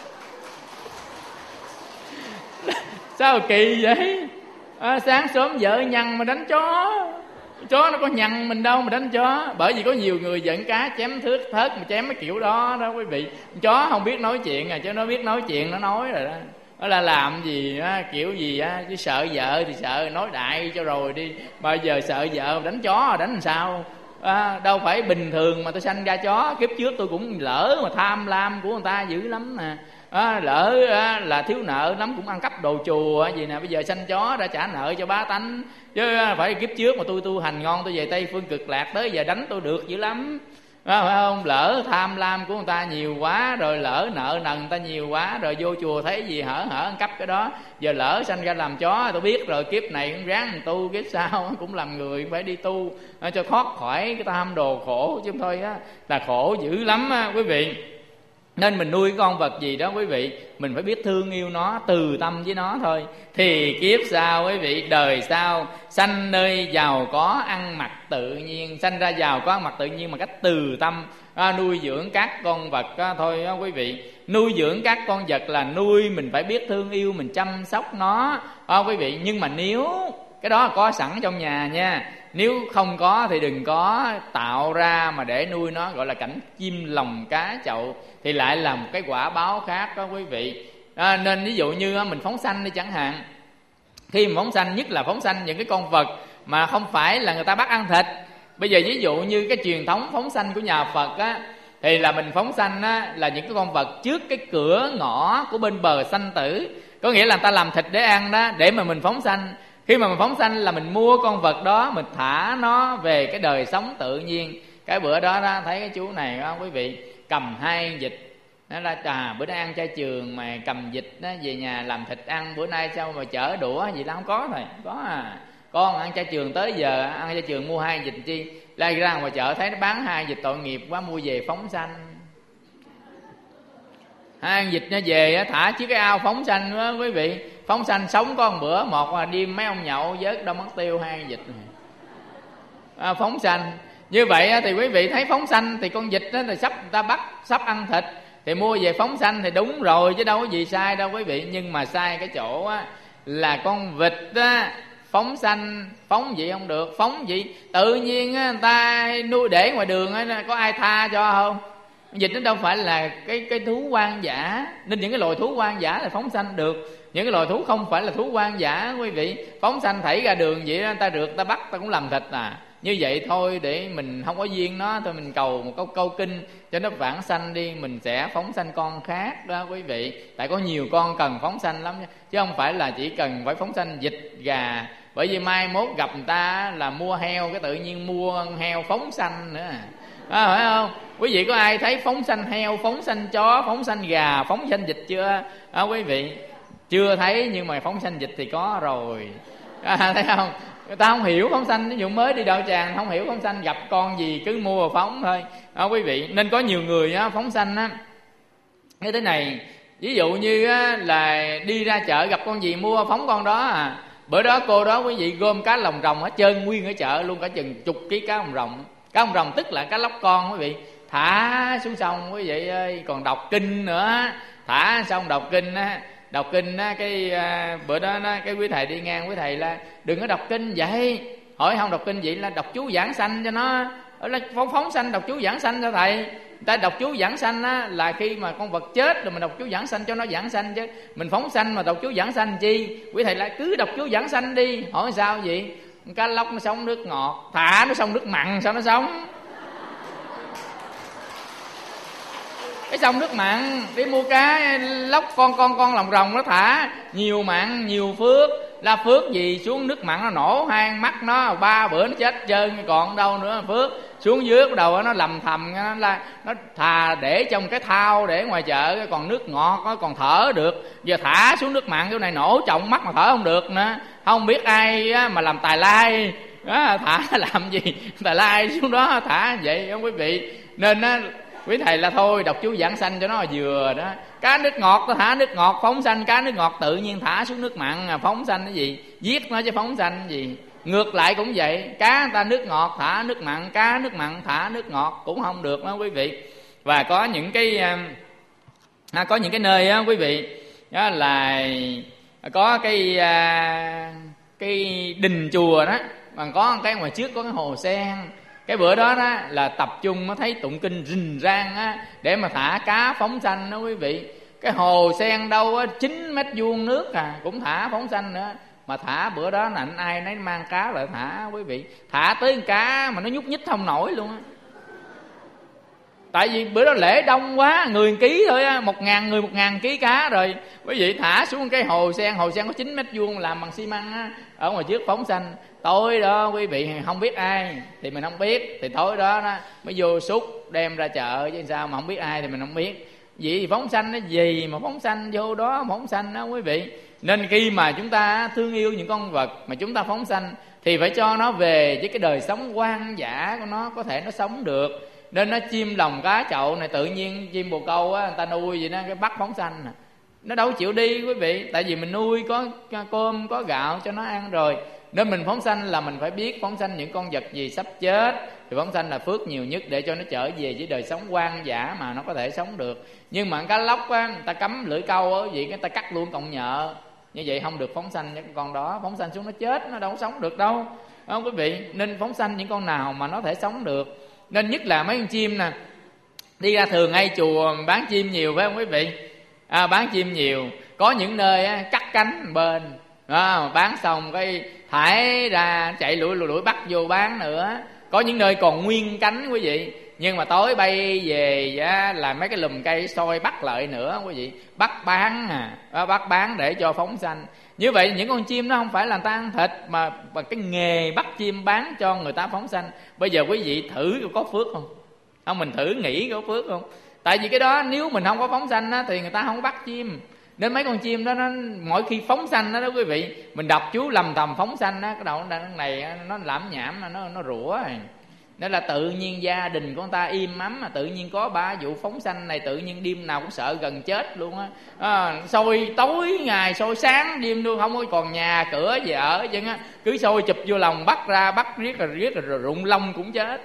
sao kỳ vậy? Sáng sớm vợ nhằn mà đánh chó. Chó nó có nhằn mình đâu mà đánh chó. Bởi vì có nhiều người giận cá chém thớt mà chém cái kiểu đó đó quý vị. Chó không biết nói chuyện chứ nó biết nói chuyện nó nói rồi đó. Nó là làm gì kiểu gì chứ sợ vợ thì sợ nói đại cho rồi đi. Bây giờ sợ vợ đánh chó đánh làm sao? đâu phải bình thường mà tôi sanh ra chó. Kiếp trước tôi cũng lỡ mà tham lam của người ta dữ lắm nè, lỡ là thiếu nợ lắm, cũng ăn cắp đồ chùa gì nè. Bây giờ sanh chó đã trả nợ cho bá tánh, chứ phải kiếp trước mà tôi tu hành ngon, tôi về Tây Phương Cực Lạc tới giờ đánh tôi được dữ lắm, phải không? Lỡ tham lam của người ta nhiều quá, rồi lỡ nợ nần người ta nhiều quá, rồi vô chùa thấy gì hở ăn cắp cái đó. Giờ lỡ sanh ra làm chó, tôi biết rồi, kiếp này cũng ráng tu, kiếp sau cũng làm người, phải đi tu cho thoát khỏi cái tham đồ khổ, chứ không thôi á là khổ dữ lắm á quý vị. Nên mình nuôi con vật gì đó quý vị, mình phải biết thương yêu nó, từ tâm với nó thôi. Thì kiếp sau quý vị, đời sau sanh nơi giàu có ăn mặc tự nhiên, sanh ra giàu có ăn mặc tự nhiên bằng cách từ tâm nuôi dưỡng các con vật thôi quý vị. Nuôi dưỡng các con vật là nuôi mình phải biết thương yêu, mình chăm sóc nó quý vị. Nhưng mà nếu cái đó có sẵn trong nhà nha, nếu không có thì đừng có tạo ra mà để nuôi nó, gọi là cảnh chim lồng cá chậu, thì lại là một cái quả báo khác đó quý vị. Nên ví dụ như mình phóng sanh đi chẳng hạn, khi mà phóng sanh, nhất là phóng sanh những cái con vật mà không phải là người ta bắt ăn thịt. Bây giờ ví dụ như cái truyền thống phóng sanh của nhà Phật á, thì là mình phóng sanh á, là những cái con vật trước cái cửa ngõ của bên bờ sanh tử. Có nghĩa là người ta làm thịt để ăn đó, để mà mình phóng sanh. Khi mà mình phóng sanh là mình mua con vật đó, mình thả nó về cái đời sống tự nhiên. Cái bữa đó thấy cái chú này đó quý vị, cầm 2 vịt. Nó là bữa nay ăn chay trường mà cầm vịt đó về nhà làm thịt ăn. Bữa nay sao mà chở đũa gì đó không có thầy, có con ăn chay trường tới giờ ăn chay trường mua 2 vịt chi, lai ra ngoài chợ thấy nó bán 2 vịt tội nghiệp quá, mua về phóng sanh. 2 vịt nó về thả trước cái ao phóng sanh đó quý vị. Phóng sanh sống có một bữa, một là đi mấy ông nhậu vớt đâu mất tiêu 2 vịt phóng sanh. Như vậy thì quý vị thấy phóng sanh thì con vịt đó là sắp người ta bắt, sắp ăn thịt, thì mua về phóng sanh thì đúng rồi, chứ đâu có gì sai đâu quý vị. Nhưng mà sai cái chỗ á, là con vịt á, phóng sanh phóng vậy không được. Phóng vậy tự nhiên á, người ta nuôi để ngoài đường á, có ai tha cho không? Vịt nó đâu phải là cái thú hoang dã, nên những cái loài thú hoang dã là phóng sanh được. Những cái loài thú không phải là thú hoang dã quý vị, phóng sanh thảy ra đường vậy đó, người ta rượt, người ta bắt, ta cũng làm thịt Như vậy thôi, để mình không có duyên nó thôi, mình cầu một câu kinh cho nó vãng sanh đi, mình sẽ phóng sanh con khác đó quý vị. Tại có nhiều con cần phóng sanh lắm, chứ không phải là chỉ cần phải phóng sanh vịt, gà. Bởi vì mai mốt gặp người ta là mua heo, cái tự nhiên mua heo phóng sanh nữa phải không? Quý vị có ai thấy phóng sanh heo, phóng sanh chó, phóng sanh gà, phóng sanh vịt chưa quý vị? Chưa thấy, nhưng mà phóng sanh vịt thì có rồi thấy không? Người ta không hiểu phóng sanh. Ví dụ mới đi đạo tràng không hiểu phóng sanh, gặp con gì cứ mua và phóng thôi quý vị. Nên có nhiều người phóng sanh như thế này. Ví dụ như là đi ra chợ gặp con gì mua phóng con đó Bữa đó cô đó quý vị gom cá lồng rồng hết trơn nguyên ở chợ luôn, cả chừng 10 kg cá lồng rồng. Cá lồng rồng tức là cá lóc con quý vị. Thả xuống sông quý vị ơi, còn đọc kinh nữa. Thả xong đọc kinh đọc kinh cái bữa đó cái quý thầy đi ngang, quý thầy là đừng có đọc kinh vậy. Hỏi không đọc kinh vậy là đọc chú giảng sanh cho nó, là phóng sanh đọc chú giảng sanh cho thầy. Người ta đọc chú giảng sanh là khi mà con vật chết rồi mình đọc chú giảng sanh cho nó giảng sanh, chứ mình phóng sanh mà đọc chú giảng sanh chi? Quý thầy lại cứ đọc chú giảng sanh đi. Hỏi sao vậy? Cá lóc nó sống nước ngọt, thả nó sống nước mặn sao nó sống? Cái sông nước mặn, đi mua cá lóc con lòng rồng nó thả, nhiều mặn nhiều phước. La phước gì? Xuống nước mặn nó nổ hang mắt nó 3 bữa nó chết trơn, còn đâu nữa phước. Xuống dưới bắt đầu nó lầm thầm, nó thà để trong cái thau để ngoài chợ, còn nước ngọt nó còn thở được. Giờ thả xuống nước mặn chỗ này nổ trọng mắt mà thở không được nữa. Không biết ai mà làm tài lai thả làm gì tài lai xuống đó thả vậy không quý vị. Nên quý thầy là thôi đọc chú giảng sanh cho nó vừa đó. Cá nước ngọt nó thả nước ngọt phóng sanh, cá nước ngọt tự nhiên thả xuống nước mặn phóng sanh cái gì? Giết nó chứ phóng sanh cái gì? Ngược lại cũng vậy, cá người ta nước ngọt thả nước mặn, cá nước mặn thả nước ngọt cũng không được đó quý vị. Và có những cái nơi quý vị đó là có cái đình chùa đó, mà có cái ngoài trước có cái hồ sen. Cái bữa đó là tập trung nó thấy tụng kinh rình rang để mà thả cá phóng sanh đó quý vị. Cái hồ sen đâu 9 mét vuông nước cũng thả phóng sanh nữa. Mà thả bữa đó là ai nấy mang cá lại thả quý vị. Thả tới con cá mà nó nhúc nhích không nổi luôn á. Tại vì bữa đó lễ đông quá, người ký thôi á, 1.000 người 1.000 ký cá rồi. Quý vị thả xuống cái hồ sen có 9 mét vuông làm bằng xi măng á, ở ngoài trước phóng sanh. Tối đó quý vị không biết ai thì mình không biết, thì tối đó mới vô xúc đem ra chợ chứ sao mà không biết ai thì mình không biết. Vậy phóng sanh nó gì mà phóng sanh vô đó phóng sanh đó quý vị. Nên khi mà chúng ta thương yêu những con vật mà chúng ta phóng sanh thì phải cho nó về với cái đời sống hoang dã của nó, có thể nó sống được. Nên nó chim lồng cá chậu này tự nhiên chim bồ câu á, người ta nuôi vậy đó, cái bắt phóng sanh nè, nó đâu chịu đi quý vị. Tại vì mình nuôi có cơm có gạo cho nó ăn rồi. Nên mình phóng sanh là mình phải biết phóng sanh những con vật gì sắp chết thì phóng sanh là phước nhiều nhất, để cho nó trở về với đời sống hoang dã mà nó có thể sống được. Nhưng mà cá lóc á, người ta cấm lưỡi câu á vậy, người ta cắt luôn cọng nhợ, như vậy không được phóng sanh những con đó. Phóng sanh xuống nó chết, nó đâu có sống được đâu, không quý vị. Nên phóng sanh những con nào mà nó thể sống được. Nên nhất là mấy con chim nè, đi ra thường hay chùa bán chim nhiều phải không quý vị? Bán chim nhiều, có những nơi á, cắt cánh bên bán xong cái thải ra chạy lủi bắt vô bán nữa. Có những nơi còn nguyên cánh quý vị, nhưng mà tối bay về là mấy cái lùm cây soi bắt lại nữa quý vị, bắt bán để cho phóng sanh. Như vậy những con chim nó không phải là người ta ăn thịt, mà cái nghề bắt chim bán cho người ta phóng sanh. Bây giờ quý vị thử có phước không? Mình thử nghĩ có phước không? Tại vì cái đó nếu mình không có phóng sanh á, thì người ta không có bắt chim. Nên mấy con chim đó nó mỗi khi phóng sanh đó quý vị, mình đọc chú lầm thầm phóng sanh á, cái đầu này nó lãm nhảm, nó rủa rồi. Nên là tự nhiên gia đình của người ta im ấm, mà tự nhiên có 3 vụ phóng sanh này, tự nhiên đêm nào cũng sợ gần chết luôn á. Sôi tối ngày, sôi sáng đêm luôn, không có còn nhà cửa gì ở chứ á, cứ sôi chụp vô lòng bắt ra, bắt riết rồi rụng lông cũng chết.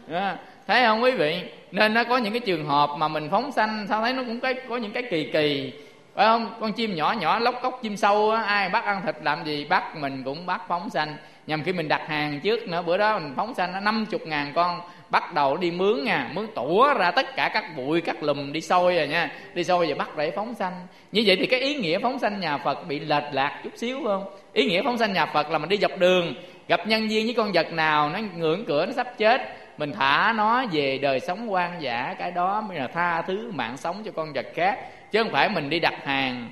Thấy không quý vị? Nên nó có những cái trường hợp mà mình phóng sanh sao thấy nó cũng có những cái kỳ, phải không? Con chim nhỏ lóc cốc chim sâu á, ai bắt ăn thịt làm gì bắt, mình cũng bắt phóng sanh. Nhằm khi mình đặt hàng trước nữa, bữa đó mình phóng sanh nó 50.000 con, bắt đầu đi mướn nha, mướn tủa ra tất cả các bụi các lùm đi sôi rồi nha, đi sôi và bắt để phóng sanh. Như vậy thì cái ý nghĩa phóng sanh nhà Phật bị lệch lạc chút xíu phải không? Ý nghĩa phóng sanh nhà Phật là mình đi dọc đường gặp nhân duyên với con vật nào nó ngưỡng cửa nó sắp chết, mình thả nó về đời sống hoang dã, cái đó mới là tha thứ mạng sống cho con vật khác, chứ không phải mình đi đặt hàng.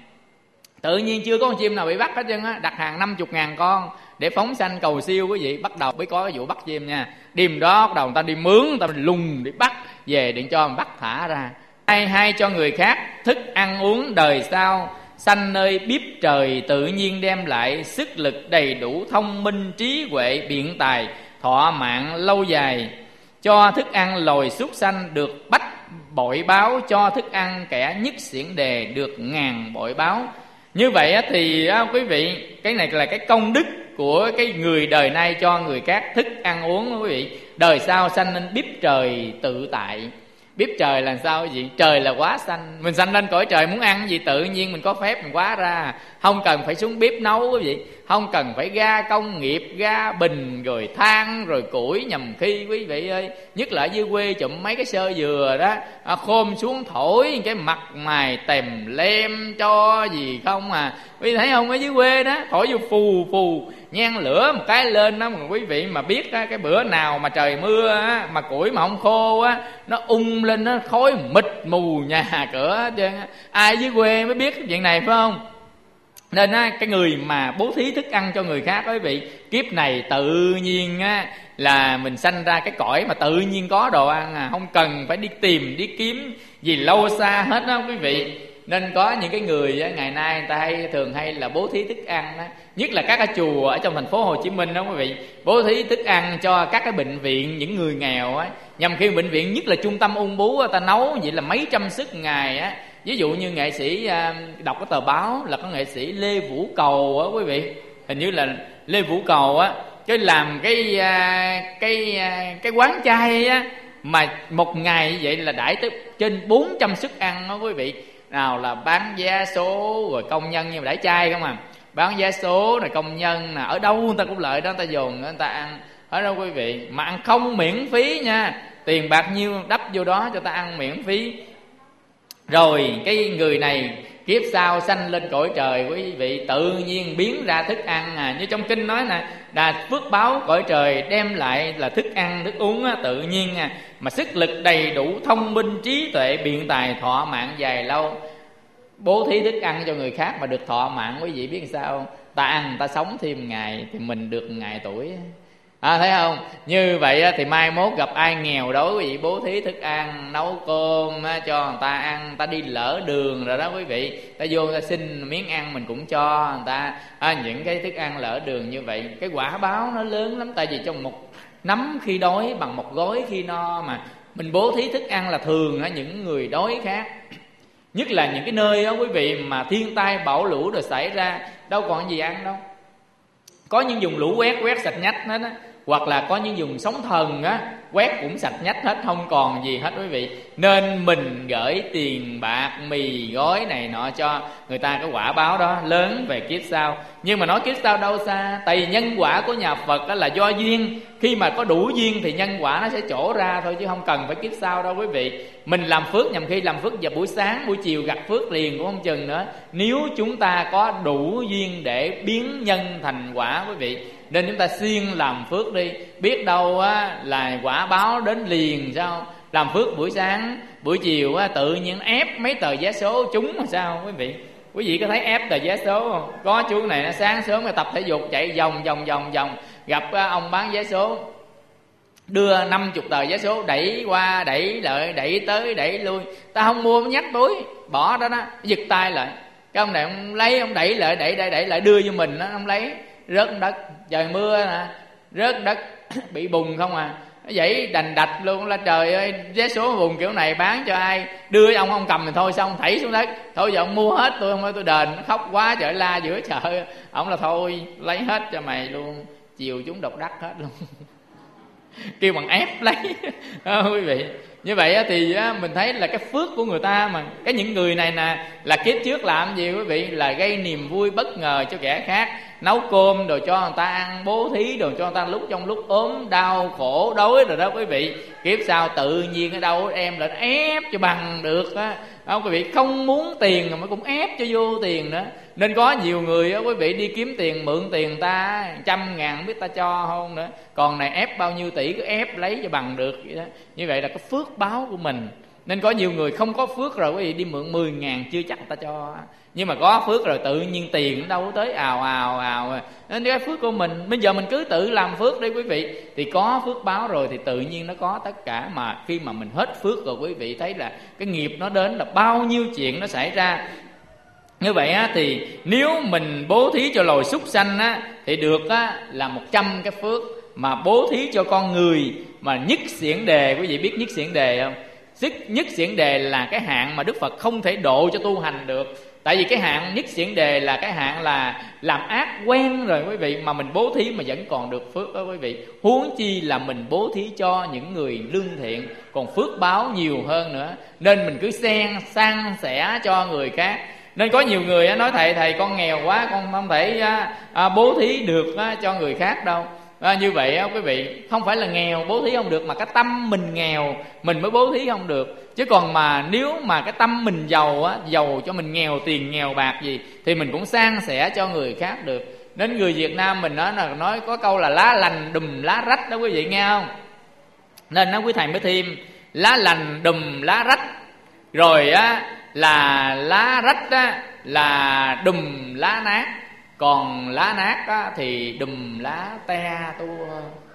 Tự nhiên chưa có con chim nào bị bắt hết trơn á, đặt hàng 50.000 con để phóng sanh cầu siêu quý vị, bắt đầu mới có cái vụ bắt chim nha. Đêm đó bắt đầu người ta đi mướn, người ta lùng để bắt về để cho mình bắt thả ra. Hay cho người khác thức ăn uống đời sau, sanh nơi bếp trời tự nhiên đem lại sức lực đầy đủ, thông minh trí huệ biện tài, thọ mạng lâu dài. Cho thức ăn loài súc sanh được bách bội báo, cho thức ăn kẻ nhất xiển đề được ngàn bội báo. Như vậy thì quý vị, cái này là cái công đức của cái người đời nay cho người khác thức ăn uống quý vị. Đời sau sanh lên bếp trời tự tại. Bếp trời là sao quý vị? Trời là quá xanh, mình sanh lên cõi trời muốn ăn gì tự nhiên mình có phép mình quá ra, không cần phải xuống bếp nấu quý vị, không cần phải ga công nghiệp, ga bình rồi than rồi củi. Nhầm khi quý vị ơi, nhất là ở dưới quê chụm mấy cái sơ dừa đó, khôm xuống thổi cái mặt mày tèm lem cho gì không à. Quý vị thấy không, ở dưới quê đó thổi vô phù phù, nhen lửa một cái lên đó, mà quý vị mà biết á, cái bữa nào mà trời mưa á, mà củi mà không khô á, nó lên, nó khói mịt mù nhà cửa chứ. Ai dưới quê mới biết chuyện này phải không? Nên cái người mà bố thí thức ăn cho người khác quý vị, kiếp này tự nhiên là mình sanh ra cái cõi mà tự nhiên có đồ ăn, không cần phải đi tìm đi kiếm gì lâu xa hết đó quý vị. Nên có những cái người ngày nay người ta thường hay là bố thí thức ăn đó, nhất là các cái chùa ở trong thành phố Hồ Chí Minh đó quý vị, bố thí thức ăn cho các cái bệnh viện những người nghèo á. Nhằm khi bệnh viện, nhất là trung tâm ung bướu, ta nấu vậy là mấy trăm suất ngày á. Ví dụ như nghệ sĩ đọc cái tờ báo là có nghệ sĩ Lê Vũ Cầu á quý vị, hình như là Lê Vũ Cầu á, cái làm cái quán chay á, mà một ngày như vậy là đãi tới trên 400 suất ăn đó quý vị. Nào là bán vé số rồi công nhân, nhưng mà đãi chay không à, bán vé số rồi công nhân ở đâu người ta cũng lợi đó, người ta dồn người ta ăn ở đâu quý vị, mà ăn không miễn phí nha, tiền bạc nhiêu đắp vô đó cho ta ăn miễn phí. Rồi cái người này kiếp sau sanh lên cõi trời quý vị, tự nhiên biến ra thức ăn như trong kinh nói nè, đà phước báo cõi trời đem lại là thức ăn thức uống tự nhiên mà sức lực đầy đủ, thông minh trí tuệ, biện tài, thọ mạng dài lâu. Bố thí thức ăn cho người khác mà được thọ mạng, quý vị biết sao không? Ta ăn ta sống thêm ngày thì mình được ngày tuổi. Thấy không? Như vậy thì mai mốt gặp ai nghèo đói, quý vị bố thí thức ăn, nấu cơm cho người ta ăn. Ta đi lỡ đường rồi đó quý vị, ta vô ta xin miếng ăn mình cũng cho người ta. Những cái thức ăn lỡ đường như vậy, cái quả báo nó lớn lắm. Tại vì trong một nắm khi đói bằng một gói khi no, mà mình bố thí thức ăn là thường những người đói khác. Nhất là những cái nơi đó quý vị mà thiên tai bão lũ rồi xảy ra, đâu còn gì ăn đâu. Có những vùng lũ quét sạch nhách hết á, hoặc là có những vùng sóng thần quét cũng sạch nhách hết, không còn gì hết quý vị. Nên mình gửi tiền bạc, mì gói này nọ cho người ta, cái quả báo đó lớn về kiếp sau. Nhưng mà nói kiếp sau đâu xa, tại vì nhân quả của nhà Phật đó là do duyên. Khi mà có đủ duyên thì nhân quả nó sẽ trổ ra thôi, chứ không cần phải kiếp sau đâu quý vị. Mình làm phước, nhằm khi làm phước vào buổi sáng, buổi chiều gặt phước liền cũng không chừng nữa, nếu chúng ta có đủ duyên để biến nhân thành quả quý vị. Nên chúng ta siêng làm phước đi, biết đâu là quả báo đến liền sao. Làm phước buổi sáng, buổi chiều tự nhiên ép mấy tờ vé số trúng mà sao quý vị. Quý vị có thấy ép tờ vé số không? Có chú này nó sáng sớm tập thể dục chạy vòng, gặp ông bán vé số, đưa 50 tờ vé số, đẩy qua đẩy lại, đẩy tới đẩy lui. Ta không mua, nhắc túi bỏ đó, giật tay lại. Cái ông này ông lấy, ông đẩy lại, đẩy lại đưa cho mình đó, ông lấy, rớt đất. Trời mưa nè, rớt đất bị bùn không vậy đành đạch luôn. Là trời ơi, vé số bùn kiểu này bán cho ai? Đưa ông cầm thì thôi, xong thảy xuống đất. Thôi giờ ông mua hết, tôi đền. Nó khóc quá trời, la giữa chợ. Ông là thôi lấy hết cho mày luôn, chiều chúng độc đắc hết luôn. Kêu bằng ép lấy. Quý vị, như vậy thì mình thấy là cái phước của người ta, mà cái những người này nè là kiếp trước làm gì quý vị? Là gây niềm vui bất ngờ cho kẻ khác, nấu cơm rồi cho người ta ăn, bố thí rồi cho người ta trong lúc ốm đau khổ đói rồi đó quý vị. Kiếp sau tự nhiên ở đâu em lại ép cho bằng được không quý vị? Không muốn tiền mà cũng ép cho vô tiền nữa. Nên có nhiều người quý vị đi kiếm tiền, mượn tiền ta 100.000 không biết ta cho không nữa, còn này ép bao nhiêu tỷ cứ ép lấy cho bằng được vậy đó. Như vậy là cái phước báo của mình. Nên có nhiều người không có phước rồi quý vị, đi mượn 10.000 chưa chắc ta cho, nhưng mà có phước rồi tự nhiên tiền đâu tới ào. Nên cái phước của mình bây giờ mình cứ tự làm phước đi quý vị, thì có phước báo rồi thì tự nhiên nó có tất cả. Mà khi mà mình hết phước rồi quý vị thấy là cái nghiệp nó đến là bao nhiêu chuyện nó xảy ra. Như vậy thì nếu mình bố thí cho loài súc sanh thì được là 100 cái phước. Mà bố thí cho con người mà nhất xiển đề, quý vị biết nhất xiển đề không? Nhất xiển đề là cái hạn mà Đức Phật không thể độ cho tu hành được. Tại vì cái hạn nhất xiển đề là cái hạn là làm ác quen rồi quý vị, mà mình bố thí mà vẫn còn được phước đó quý vị. Huống chi là mình bố thí cho những người lương thiện, còn phước báo nhiều hơn nữa. Nên mình cứ san sẻ cho người khác. Nên có nhiều người nói thầy con nghèo quá, con không thể bố thí được cho người khác đâu. Như vậy quý vị, không phải là nghèo bố thí không được, mà cái tâm mình nghèo mình mới bố thí không được. Chứ còn mà nếu mà cái tâm mình giàu cho mình nghèo tiền nghèo bạc gì thì mình cũng san sẻ cho người khác được. Nên người Việt Nam mình nói có câu là lá lành đùm lá rách đó quý vị nghe không? Nên quý thầy mới thêm lá lành đùm lá rách, rồi là lá rách là đùm lá nát, còn lá nát thì đùm lá te tua.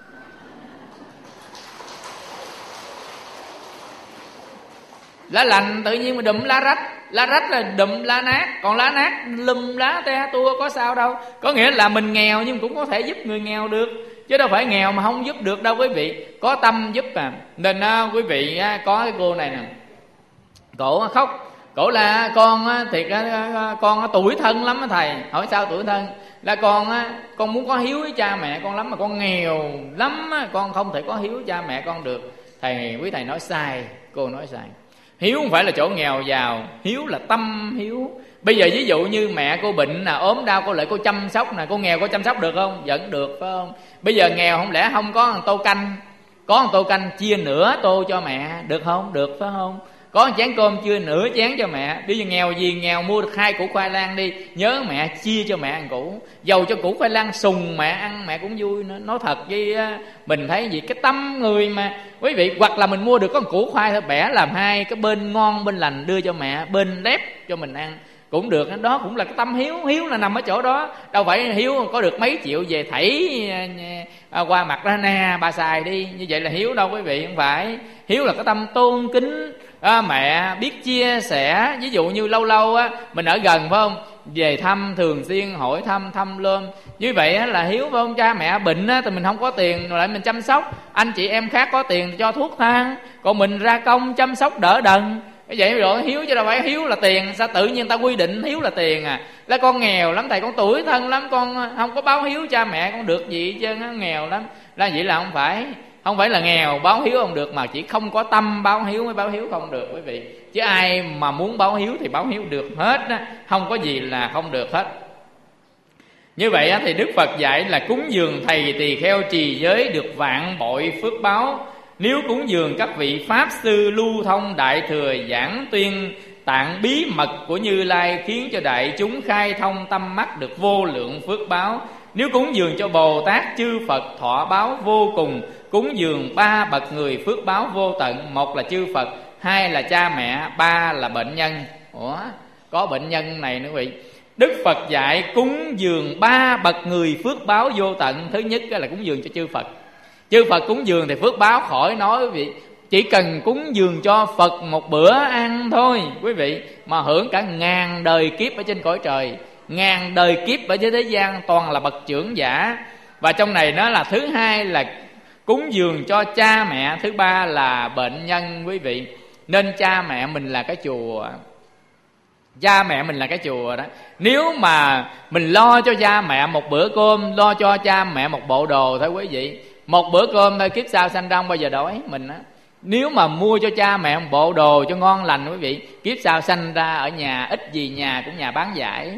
Lá lành tự nhiên mà đùm lá rách, lá rách là đùm lá nát, còn lá nát lùm lá te tua, có sao đâu. Có nghĩa là mình nghèo nhưng cũng có thể giúp người nghèo được, chứ đâu phải nghèo mà không giúp được đâu quý vị. Có tâm giúp Nên quý vị có cái cô này nè, cổ khóc. Cổ là con thiệt con tuổi thân lắm thầy. Hỏi sao tuổi thân? Là con muốn có hiếu với cha mẹ con lắm, mà con nghèo lắm, con không thể có hiếu với cha mẹ con được. Quý thầy nói sai. Cô nói sai. Hiếu không phải là chỗ nghèo giàu, hiếu là tâm hiếu. Bây giờ ví dụ như mẹ cô bệnh ốm đau, cô lại cô chăm sóc cô nghèo, cô chăm sóc được không? Vẫn được phải không? Bây giờ nghèo không lẽ không có một tô canh, có một tô canh chia nửa tô cho mẹ được không? Được phải không? Có chén cơm chưa, nửa chén cho mẹ. Bây giờ nghèo gì nghèo, mua được 2 củ khoai lang đi, nhớ mẹ chia cho mẹ 1 củ. Dầu cho củ khoai lang sùng mẹ ăn mẹ cũng vui nữa. Nói thật với mình thấy gì cái tâm người mà quý vị. Hoặc là mình mua được có 1 củ khoai thôi, bẻ làm 2, cái bên ngon bên lành đưa cho mẹ, bên đép cho mình ăn cũng được. Đó cũng là cái tâm hiếu. Hiếu là nằm ở chỗ đó. Đâu phải hiếu có được mấy triệu về thảy qua mặt ra nè bà xài đi, như vậy là hiếu đâu quý vị. Không phải. Hiếu là cái tâm tôn kính mẹ, biết chia sẻ. Ví dụ như lâu lâu mình ở gần phải không, về thăm thường xuyên, hỏi thăm lơm. Như vậy là hiếu phải không? Cha mẹ bệnh thì mình không có tiền lại mình chăm sóc. Anh chị em khác có tiền cho thuốc thang, còn mình ra công chăm sóc đỡ đần. Vậy rồi hiếu, chứ đâu phải hiếu là tiền. Sao tự nhiên người ta quy định hiếu là tiền à? Là con nghèo lắm thầy, con tuổi thân lắm, con không có báo hiếu cha mẹ con được gì chứ, nó nghèo lắm. Là vậy là không phải là nghèo báo hiếu không được, mà chỉ không có tâm báo hiếu mới báo hiếu không được quý vị. Chứ ai mà muốn báo hiếu thì báo hiếu được hết á, không có gì là không được hết. Như vậy thì Đức Phật dạy là cúng dường thầy tỳ kheo trì giới được vạn bội phước báo. Nếu cúng dường các vị Pháp Sư lưu thông đại thừa giảng tuyên tạng bí mật của Như Lai, khiến cho đại chúng khai thông tâm mắt được vô lượng phước báo. Nếu cúng dường cho Bồ Tát chư Phật thọ báo vô cùng. Cúng dường 3 bậc người phước báo vô tận. 1 là chư Phật, 2 là cha mẹ, 3 là bệnh nhân. Ủa, có bệnh nhân này nữa vị. Đức Phật dạy cúng dường 3 bậc người phước báo vô tận. Thứ nhất là cúng dường cho chư Phật. Chư Phật cúng dường thì phước báo khỏi nói quý vị. Chỉ cần cúng dường cho Phật 1 bữa ăn thôi quý vị, mà hưởng cả 1000 đời kiếp ở trên cõi trời, 1000 đời kiếp ở trên thế gian, toàn là bậc trưởng giả. Và trong này nó là thứ 2 là cúng dường cho cha mẹ, thứ 3 là bệnh nhân quý vị. Nên cha mẹ mình là cái chùa. Cha mẹ mình là cái chùa đó. Nếu mà mình lo cho cha mẹ 1 bữa cơm, lo cho cha mẹ 1 bộ đồ thôi quý vị, 1 bữa cơm thôi, kiếp sau sanh ra không bao giờ đói mình á. Nếu mà mua cho cha mẹ 1 bộ đồ cho ngon lành quý vị, kiếp sau sanh ra ở nhà ít gì nhà cũng nhà bán giải.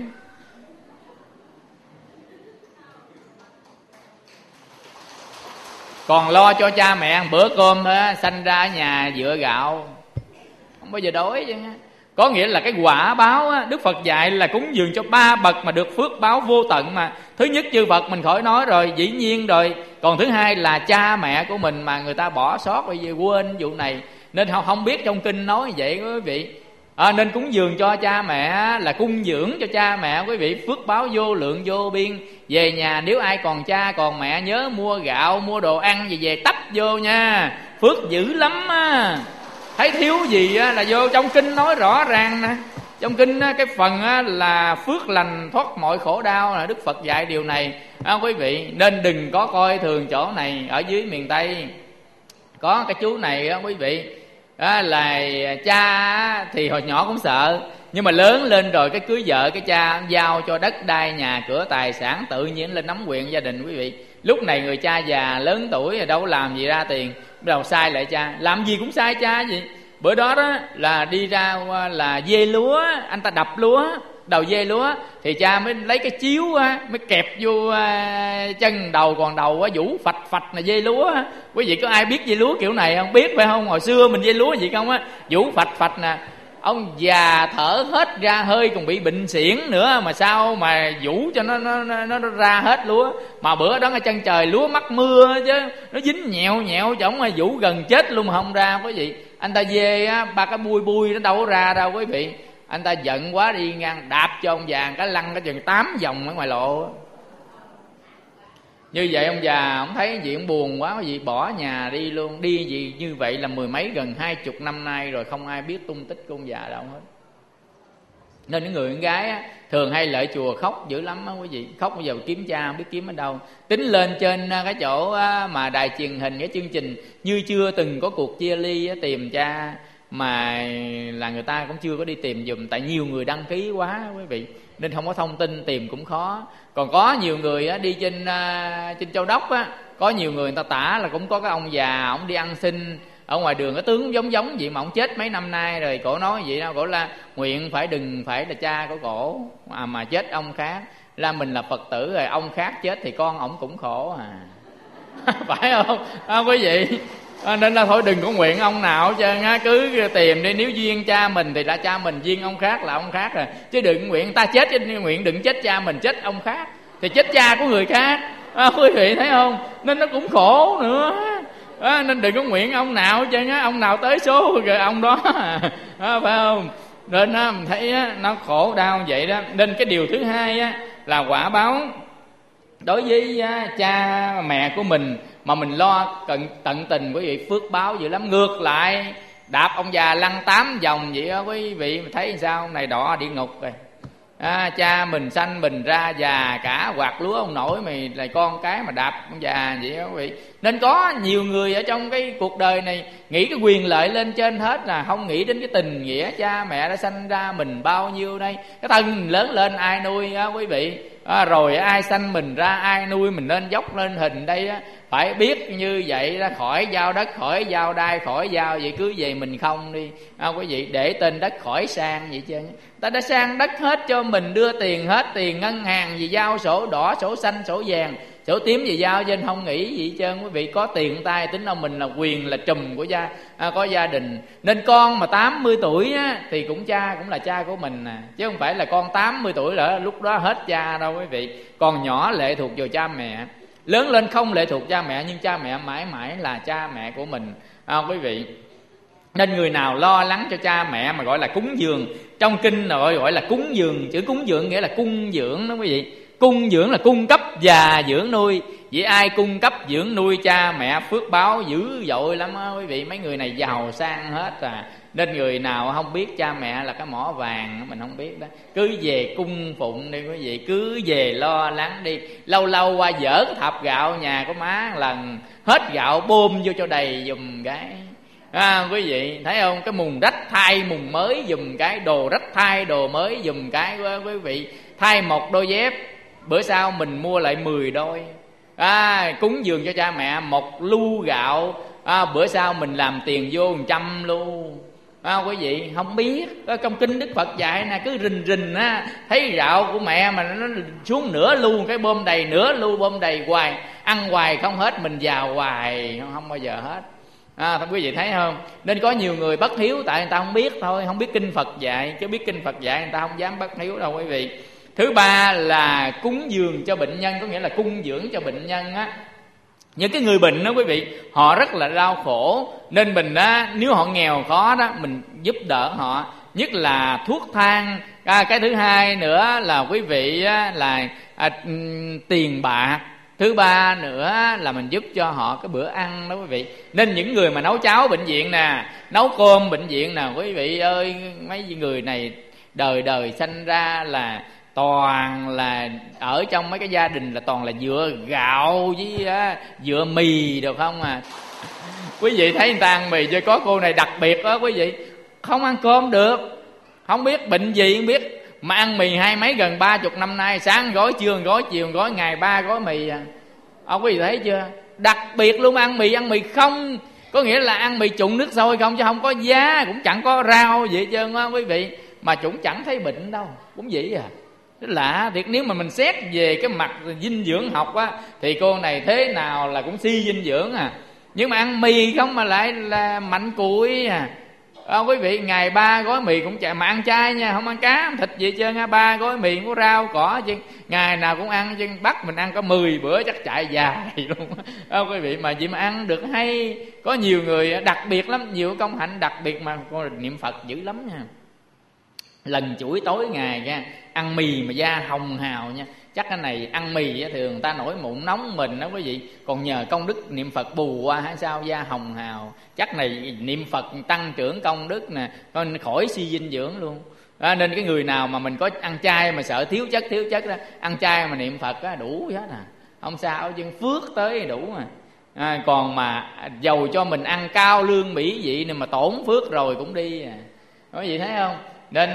Còn lo cho cha mẹ 1 bữa cơm thôi á, sanh ra ở nhà dựa gạo không bao giờ đói chứ. Có nghĩa là cái quả báo á, Đức Phật dạy là cúng dường cho 3 bậc mà được phước báo vô tận mà. Thứ nhất chư Phật mình khỏi nói rồi, dĩ nhiên rồi. Còn thứ 2 là cha mẹ của mình mà người ta bỏ sót, bây giờ quên vụ này nên không biết trong kinh nói vậy quý vị. Nên cúng dường cho cha mẹ là cung dưỡng cho cha mẹ quý vị, phước báo vô lượng vô biên. Về nhà nếu ai còn cha còn mẹ nhớ mua gạo, mua đồ ăn gì về tấp vô nha, phước dữ lắm á. Thấy thiếu gì á là vô, trong kinh nói rõ ràng nè. Trong kinh á, cái phần á là phước lành thoát mọi khổ đau là Đức Phật dạy điều này quý vị. Nên đừng có coi thường chỗ này. Ở dưới miền Tây có cái chú này á quý vị, là cha thì hồi nhỏ cũng sợ, nhưng mà lớn lên rồi cái cưới vợ, cái cha giao cho đất đai nhà cửa tài sản, tự nhiên lên nắm quyền gia đình quý vị. Lúc này người cha già lớn tuổi rồi đâu có làm gì ra tiền, bắt đầu sai lại cha, làm gì cũng sai cha gì. Bữa đó đó là đi ra là dê lúa, anh ta đập lúa, đầu dê lúa thì cha mới lấy cái chiếu mới kẹp vô chân đầu, còn đầu vũ phạch là dê lúa. Quý vị có ai biết dê lúa kiểu này không? Biết phải không? Hồi xưa mình dê lúa gì không á, vũ phạch nè. Ông già thở hết ra hơi, còn bị bệnh xiển nữa mà sao mà vũ cho nó ra hết lúa. Mà bữa đó ngay chân trời lúa mắc mưa chứ, nó dính nhẹo cho ông mà vũ gần chết luôn mà không ra quý vị. Anh ta dê á, 3 cái bui nó đâu có ra đâu quý vị. Anh ta giận quá đi ngang đạp cho ông già cái lăn cái chừng 8 vòng ở ngoài lộ. Như vậy ông già ông thấy gì ông buồn quá, gì bỏ nhà đi luôn. Đi gì như vậy là 10 mấy gần 20 năm nay rồi, không ai biết tung tích của ông già đâu hết. Nên những người con gái á, thường hay lại chùa khóc dữ lắm á quý vị. Khóc bây giờ kiếm cha không biết kiếm ở đâu. Tính lên trên cái chỗ mà đài truyền hình, cái chương trình Như Chưa Từng Có Cuộc Chia Ly á, tìm cha mà là người ta cũng chưa có đi tìm giùm, tại nhiều người đăng ký quá quý vị, nên không có thông tin, tìm cũng khó. Còn có nhiều người á, đi trên Châu Đốc á, có nhiều người ta tả là cũng có cái ông già, ông đi ăn xin ở ngoài đường, cái tướng giống vậy mà ông chết mấy năm nay rồi. Cổ nói vậy đâu, cổ là nguyện phải đừng phải là cha của cổ mà chết ông khác, là mình là Phật tử rồi, ông khác chết thì con ổng cũng khổ à. Phải không quý vị? Nên là thôi đừng có nguyện ông nào hết trơn á, cứ tìm đi. Nếu duyên cha mình thì là cha mình, duyên ông khác là ông khác rồi. Chứ đừng nguyện ta chết, nguyện đừng chết cha mình, chết ông khác thì chết cha của người khác. Quý vị thấy không? Nên nó cũng khổ nữa. Nên đừng có nguyện ông nào hết trơn á, ông nào tới số rồi ông đó. Phải không? Nên mình thấy nó khổ đau như vậy đó. Nên cái điều thứ hai á, là quả báo đối với cha mẹ của mình mà mình lo tận tình, quý vị, phước báo dữ lắm. Ngược lại đạp ông già lăn 8 vòng vậy đó, quý vị thấy sao? Ông này đọa địa ngục rồi. Cha mình sanh mình ra già cả quạt lúa ông nổi, mày là con cái mà đạp ông già vậy đó, quý vị. Nên có nhiều người ở trong cái cuộc đời này nghĩ cái quyền lợi lên trên hết, là không nghĩ đến cái tình nghĩa cha mẹ đã sanh ra mình bao nhiêu đây. Cái thân mình lớn lên ai nuôi á, quý vị. Rồi ai sanh mình ra ai nuôi mình, nên dốc lên hình đây á, phải biết như vậy đó. Khỏi giao đất, khỏi giao đai, khỏi giao vậy cứ về mình không đi. Quý vị, để tên đất khỏi sang vậy chứ. Ta đã sang đất hết cho mình, đưa tiền hết, tiền ngân hàng gì giao sổ đỏ, sổ xanh, sổ vàng, sổ tím gì giao, trên không nghĩ gì hết trơn. Quý vị có tiền tay tính đâu mình là quyền là trùm của có gia đình. Nên con mà 80 tuổi á, thì cũng là cha của mình nè, chứ không phải là con 80 tuổi là lúc đó hết cha đâu quý vị. Còn nhỏ lệ thuộc vào cha mẹ, lớn lên không lệ thuộc cha mẹ, nhưng cha mẹ mãi mãi là cha mẹ của mình. Quý vị, nên người nào lo lắng cho cha mẹ mà gọi là cúng dường, trong kinh rồi gọi là cúng dường. Chữ cúng dường nghĩa là cung dưỡng đó quý vị. Cung dưỡng là cung cấp và dưỡng nuôi. Vậy ai cung cấp dưỡng nuôi cha mẹ phước báo dữ dội lắm đó quý vị. Mấy người này giàu sang hết à. Nên người nào không biết cha mẹ là cái mỏ vàng, mình không biết đó, cứ về cung phụng đi quý vị, cứ về lo lắng đi. Lâu lâu qua dở cái thạp gạo nhà của má lần, hết gạo bơm vô cho đầy dùm cái. Quý vị thấy không? Cái mùng rách thay mùng mới dùm cái, đồ rách thay đồ mới dùm cái. Quý vị thay một đôi dép, bữa sau mình mua lại 10 đôi. Cúng dường cho cha mẹ một lu gạo, bữa sau mình làm tiền vô 100 lu. Quý vị không biết, trong kinh Đức Phật dạy nè, cứ rình rình thấy gạo của mẹ mà nó xuống nửa lu cái bơm đầy, nửa lu bơm đầy hoài, ăn hoài không hết, mình giàu hoài không bao giờ hết. Quý vị thấy không? Nên có nhiều người bất hiếu tại người ta không biết thôi, không biết kinh Phật dạy. Chứ biết kinh Phật dạy người ta không dám bất hiếu đâu quý vị. Thứ ba là cúng dường cho bệnh nhân, có nghĩa là cung dưỡng cho bệnh nhân á. Những cái người bệnh đó quý vị, họ rất là đau khổ, nên mình á, nếu họ nghèo khó đó, mình giúp đỡ họ, nhất là thuốc thang. Cái thứ hai nữa là quý vị á, là tiền bạc. Thứ ba nữa là mình giúp cho họ cái bữa ăn đó quý vị. Nên những người mà nấu cháo bệnh viện nè, nấu cơm bệnh viện nè, quý vị ơi, mấy người này đời đời sanh ra là toàn là ở trong mấy cái gia đình là toàn là dựa gạo với dựa mì được không à. Quý vị thấy người ta ăn mì, chứ có cô này đặc biệt đó quý vị, không ăn cơm được, không biết bệnh gì không biết, mà ăn mì hai mấy gần 30 năm nay, sáng gói, trưa gói, chiều gói, ngày 3 gói mì à. Quý vị thấy chưa? Đặc biệt luôn, ăn mì không, có nghĩa là ăn mì trụng nước sôi không, chứ không có giá, cũng chẳng có rau gì hết trơn á quý vị. Mà cũng chẳng thấy bệnh đâu, cũng vậy à. Lạ thiệt, nếu mà mình xét về cái mặt dinh dưỡng học á, thì cô này thế nào là cũng suy dinh dưỡng à. Nhưng mà ăn mì không mà lại là mạnh cùi à. Quý vị, ngày 3 gói mì cũng chạy, mà ăn chay nha, không ăn cá không thịt gì trơn á. 3 gói mì không có rau cỏ chứ, ngày nào cũng ăn chứ, bắt mình ăn có 10 bữa chắc chạy dài luôn quý vị. Mà gì mà ăn được hay. Có nhiều người đặc biệt lắm, nhiều công hạnh đặc biệt mà cô niệm Phật dữ lắm nha. Lần chuỗi tối ngày nha, ăn mì mà da hồng hào nha. Chắc cái này ăn mì thường người ta nổi mụn nóng mình đó quý vị. Còn nhờ công đức niệm Phật bù qua hay sao da hồng hào. Chắc này niệm Phật tăng trưởng công đức nè, con khỏi suy dinh dưỡng luôn. Nên cái người nào mà mình có ăn chay mà sợ thiếu chất đó, ăn chay mà niệm Phật á, đủ hết à. Không sao chứ, phước tới đủ mà. Còn mà dầu cho mình ăn cao lương mỹ vị này mà tổn phước rồi cũng đi à. Có gì thấy không? Nên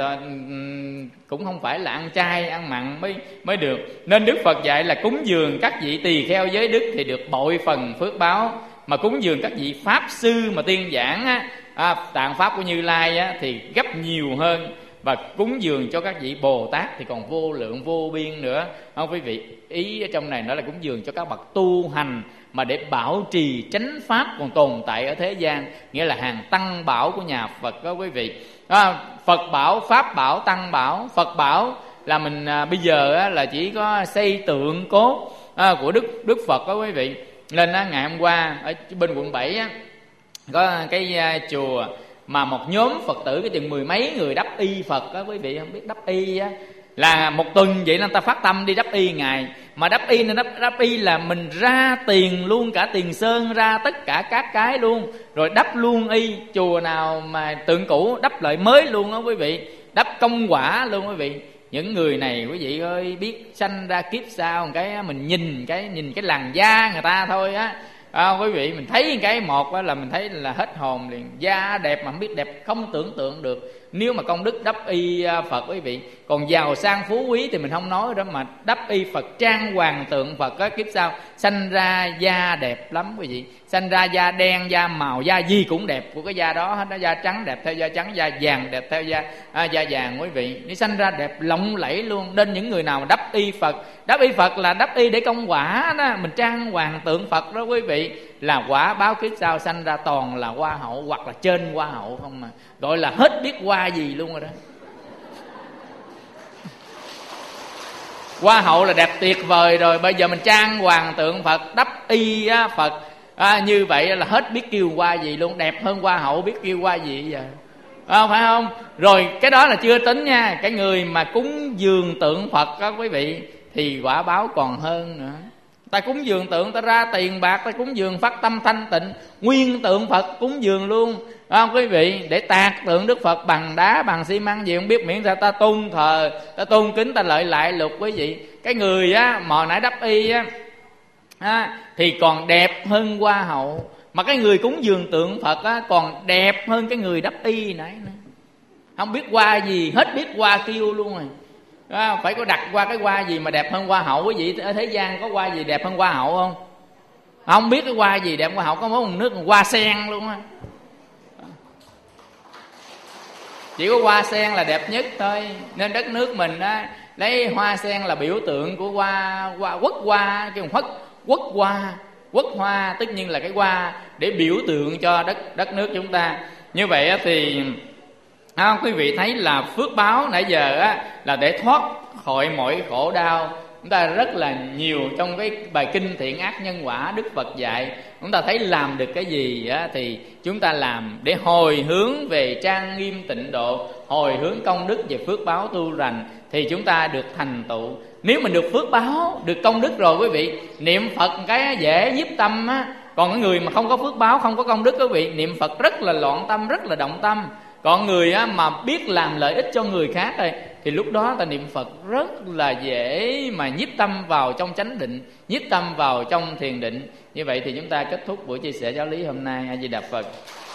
cũng không phải là ăn chay ăn mặn mới được. Nên Đức Phật dạy là cúng dường các vị tỳ kheo giới đức thì được bội phần phước báo. Mà cúng dường các vị pháp sư mà tuyên giảng tạng pháp của Như Lai thì gấp nhiều hơn. Và cúng dường cho các vị Bồ Tát thì còn vô lượng vô biên nữa. Không quý vị, ý ở trong này nó là cúng dường cho các bậc tu hành mà để bảo trì chánh pháp còn tồn tại ở thế gian, nghĩa là hàng tăng bảo của nhà Phật đó quý vị. Phật bảo, Pháp bảo, Tăng bảo. Phật bảo là mình bây giờ là chỉ có xây tượng cốt của Đức Phật đó quý vị. Nên ngày hôm qua ở bên quận 7 có cái chùa mà một nhóm Phật tử cái chừng mười mấy người đắp y Phật đó quý vị. Không biết đắp y là một tuần vậy nên ta phát tâm đi đắp y ngày. Mà đắp y nên đắp y là mình ra tiền luôn, cả tiền sơn, ra tất cả các cái luôn, rồi đắp luôn y. Chùa nào mà tượng cũ đắp lại mới luôn đó quý vị, đắp công quả luôn quý vị. Những người này quý vị ơi, biết sanh ra kiếp sau cái mình nhìn cái làn da người ta thôi á. Quý vị mình thấy cái một là mình thấy là hết hồn liền. Da đẹp mà không biết đẹp không tưởng tượng được nếu mà công đức đắp y Phật quý vị. Còn giàu sang phú quý thì mình không nói đó, mà đắp y Phật trang hoàng tượng Phật á, kiếp sau sanh ra da đẹp lắm quý vị. Sanh ra da đen, da màu, da gì cũng đẹp của cái da đó hết đó. Da trắng đẹp theo da trắng, da vàng đẹp theo da vàng quý vị. Nó sanh ra đẹp lộng lẫy luôn. Nên những người nào mà đắp y Phật là đắp y để công quả đó, mình trang hoàng tượng Phật đó quý vị, là quả báo kiếp sau sanh ra toàn là hoa hậu hoặc là trên hoa hậu không, mà gọi là hết biết hoa gì luôn rồi đó. Hoa hậu là đẹp tuyệt vời rồi, bây giờ mình trang hoàng tượng Phật, đắp y Phật như vậy là hết biết kêu hoa gì luôn, đẹp hơn hoa hậu biết kêu hoa gì giờ. Phải không? Rồi cái đó là chưa tính nha. Cái người mà cúng dường tượng Phật đó quý vị thì quả báo còn hơn nữa. Ta cúng dường tượng, ta ra tiền bạc, ta cúng dường phát tâm thanh tịnh, nguyên tượng Phật cúng dường luôn, quý vị, để tạc tượng Đức Phật bằng đá, bằng xi măng gì không biết, miễn sao ta tôn thờ, ta tôn kính, ta lợi lại lục quý vị. Cái người mà nãy đắp y thì còn đẹp hơn hoa hậu, mà cái người cúng dường tượng Phật còn đẹp hơn cái người đắp y nãy nữa. Không biết hoa gì, hết biết hoa kêu luôn rồi. Phải có đặt qua cái hoa gì mà đẹp hơn hoa hậu quý vị. Ở thế gian có hoa gì đẹp hơn hoa hậu không? Không biết cái hoa gì đẹp hơn hoa hậu. Có một nước hoa sen luôn á, chỉ có hoa sen là đẹp nhất thôi. Nên đất nước mình lấy hoa sen là biểu tượng của hoa quốc hoa, cái quốc hoa tất nhiên là cái hoa để biểu tượng cho đất nước chúng ta. Như vậy thì quý vị thấy là phước báo nãy giờ là để thoát khỏi mọi khổ đau. Chúng ta rất là nhiều trong cái bài kinh Thiện Ác Nhân Quả Đức Phật dạy. Chúng ta thấy làm được cái gì thì chúng ta làm để hồi hướng về trang nghiêm tịnh độ, hồi hướng công đức về phước báo tu rành, thì chúng ta được thành tựu. Nếu mình được phước báo, được công đức rồi quý vị, niệm Phật cái dễ nhiếp tâm Còn cái người mà không có phước báo, không có công đức quý vị, niệm Phật rất là loạn tâm, rất là động tâm. Còn người mà biết làm lợi ích cho người khác thì lúc đó ta niệm Phật rất là dễ mà nhiếp tâm vào trong chánh định, nhiếp tâm vào trong thiền định. Như vậy thì chúng ta kết thúc buổi chia sẻ giáo lý hôm nay. A Di Đà Phật.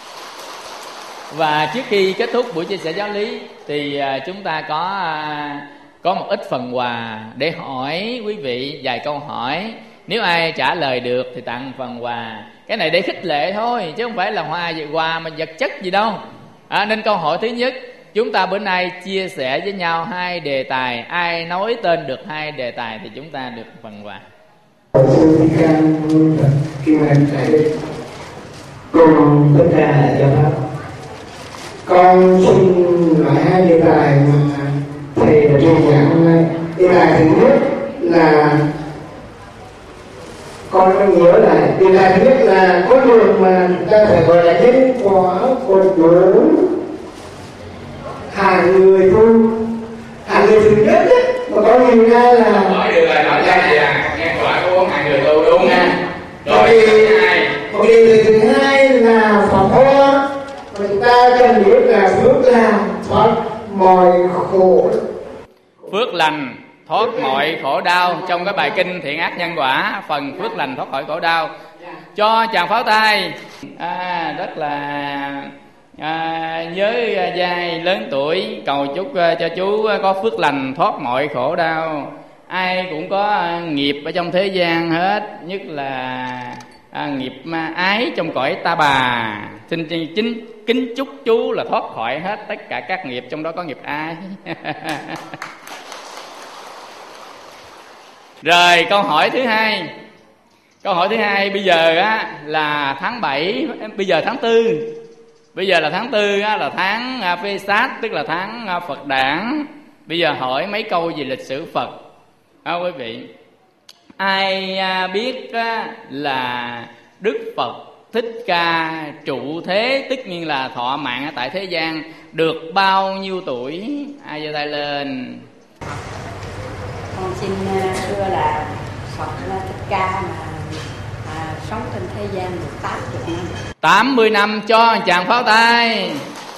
Và trước khi kết thúc buổi chia sẻ giáo lý thì chúng ta có một ít phần quà để hỏi quý vị vài câu hỏi. Nếu ai trả lời được thì tặng phần quà. Cái này để khích lệ thôi chứ không phải là quà mà vật chất gì đâu. Nên câu hỏi thứ nhất, chúng ta bữa nay chia sẻ với nhau 2 đề tài. Ai nói tên được 2 đề tài thì chúng ta được phần quà. Con tất cả là cho Pháp. Con xin nói 2 đề tài mà thầy đã truyền giảng hôm nay. Đề tài thứ nhất là con có nhớ lại. Đề tài thứ nhất là con đường mà chúng ta phải gọi là nhân quả của 4 hạng người tu. Hạng người thứ nhất ấy, mà con nhìn ra là nói được là nói ra gì nhân quả của 4 hạng người tu đúng nha. Rồi một điều thứ hai là Pháp Hoa, mà chúng ta cần biết là phước lành thoát mọi khổ. Phước lành thoát mọi khổ đau. Trong cái bài kinh Thiện Ác Nhân Quả, phần phước lành thoát khỏi khổ đau, cho chàng pháo tay. Rất là nhớ dai lớn tuổi, cầu chúc cho chú có phước lành thoát mọi khổ đau. Ai cũng có nghiệp ở trong thế gian hết, nhất là nghiệp ái trong cõi ta bà. Xin kính chúc chú là thoát khỏi hết tất cả các nghiệp, trong đó có nghiệp ái. Rồi câu hỏi thứ hai Câu hỏi thứ hai, bây giờ á là tháng 7, bây giờ tháng 4. Bây giờ là tháng 4 á, là tháng Phê Sát, tức là tháng Phật đản. Bây giờ hỏi mấy câu về lịch sử Phật. Quý vị, ai biết là Đức Phật Thích Ca trụ thế, tất nhiên là thọ mạng tại thế gian, được bao nhiêu tuổi? Ai giơ tay lên? Con xin thưa là Phật Thích Ca mà sống trên thế gian được 80 năm. 80 năm, cho chàng pháo tay.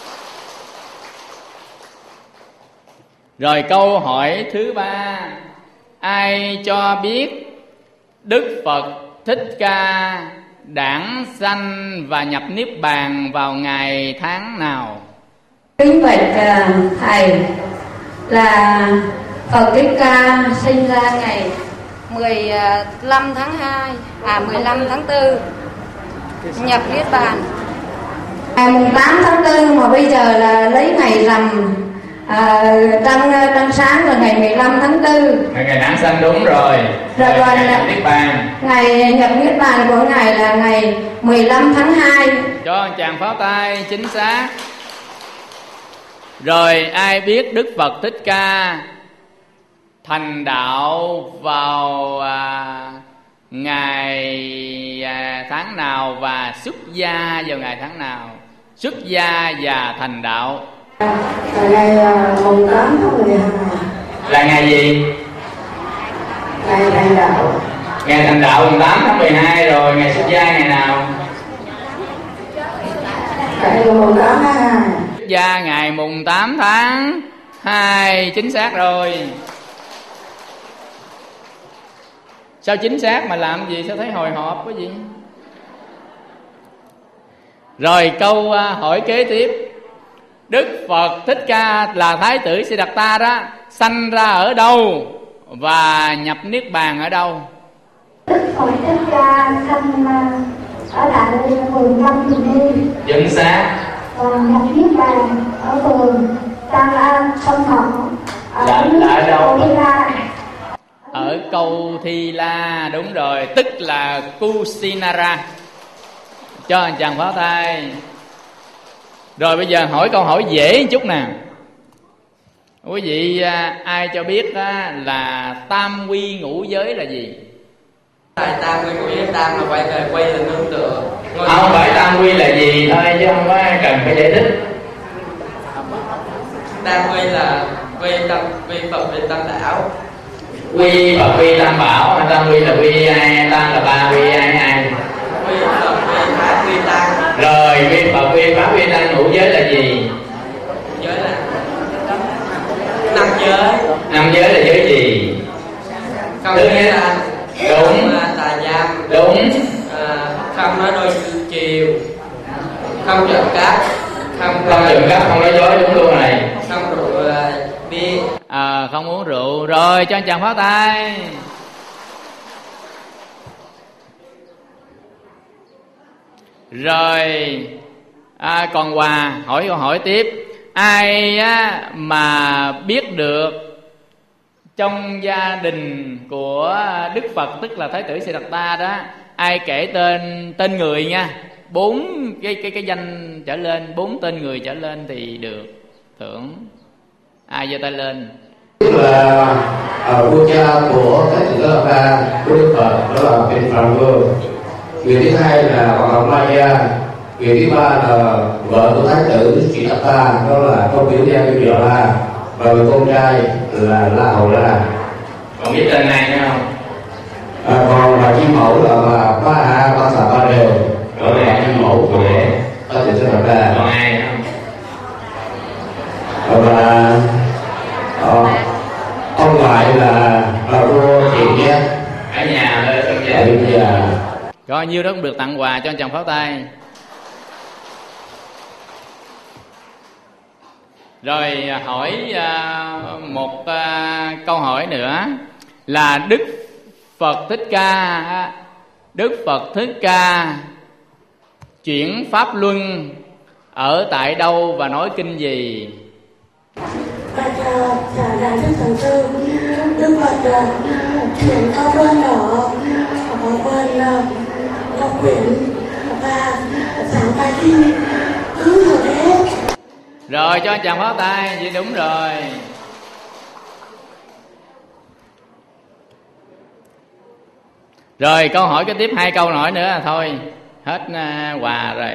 Rồi câu hỏi thứ ba, ai cho biết Đức Phật Thích Ca đản sanh và nhập niết bàn vào ngày tháng nào? Kính bạch thầy, là Phật Thích Ca sinh ra ngày 15 tháng 2, 15 tháng 4 nhập niết bàn. Ngày mùng 8 tháng 4 mà bây giờ là lấy ngày rằm trăng sáng là ngày 15 tháng 4. Ngày đản sanh đúng rồi. Rồi còn nhập niết bàn. Ngày nhập niết bàn của ngài là ngày 15 tháng 2. Cho chàng pháo tay, chính xác. Rồi ai biết Đức Phật Thích Ca thành đạo vào ngày tháng nào và xuất gia vào ngày tháng nào? Xuất gia và thành đạo là ngày mùng 8 tháng 12. Là ngày gì? Ngày thành đạo. Ngày thành đạo mùng 8 tháng 12. Rồi ngày xuất gia ngày nào? Ngày mùng 8 tháng 2. Xuất gia ngày mùng 8 tháng 2. Chính xác rồi. Sao chính xác mà làm gì? Sao thấy hồi hộp cái gì? Rồi câu hỏi kế tiếp, Đức Phật Thích Ca là Thái tử Siddhartha đó, sanh ra ở đâu và nhập niết bàn ở đâu? Đức Phật Thích Ca sanh ở tại phường Lâm Bình Đi. Chính xác. Và nhập niết bàn ở phường Tam An, Sông Thọ. Ở đâu? Ở Câu Thi La, đúng rồi, tức là Kusinara. Cho anh chàng pháo tay. Rồi bây giờ hỏi câu hỏi dễ một chút nè. Quý vị ai cho biết là tam quy ngũ giới là gì? Tam quy ngũ giới, tam là quay là nương tựa. Không phải tam quy là gì thôi chứ không có cần phải giải thích. Tam quy là quy Phật, quy Tam Bảo. Quy Phật, quy Tam Bảo. Tam quy là quy ai? Tam là ba quy ai? Quy Phật, quy Pháp, quy Tăng. Rồi quy Phật, quy Pháp, quy Tăng, ngũ giới là gì? Giới là 5 giới. 5 giới là giới gì? Không giới là đúng, tà dâm. đúng, không nói đôi chiều, không trộm cắp, không trộm cắp, không nói dối, đúng luôn này. Không rượu bia. Không uống rượu. Rồi cho anh chàng pháo tay. Rồi còn Hòa hỏi câu hỏi tiếp, ai mà biết được trong gia đình của Đức Phật, tức là Thái tử Siddhartha đó, ai kể tên người nha, 4 cái danh trở lên, 4 tên người trở lên thì được thưởng. Ai giơ tay lên? Tức là vua cha của Thái tử Siddhartha của Đức Phật đó là Bình Phạm Vương. Người thứ hai là Hoàng hậu Maria. Người thứ ba là vợ của Thái tử Siddhartha, đó là công biểu gia Viu La. Và người con trai là La Hầu La. Còn biết tên này nữa không? Còn bà chim mẫu là bà Ba Hạ Ba Xà Ba Đều, đó là bà chim mẫu của Thái tử Siddhartha. Còn ai nữa không? Và ông ngoại là bà vua Thiện Giác ở nhà thôi, ở nhà. Rồi nhiêu đó cũng được tặng quà cho anh chàng pháo tay. Rồi hỏi một câu hỏi nữa là Đức Phật Thích Ca chuyển pháp luân ở tại đâu và nói kinh gì? Đại đức Thần Sư, Đức Phật chuyển pháp luân ở bên đọc quyển và giảng bài kinh cứ rồi đấy. Rồi cho anh chàng pháo tay, vậy đúng rồi. Rồi câu hỏi kế tiếp 2 câu hỏi nữa là thôi, hết quà rồi.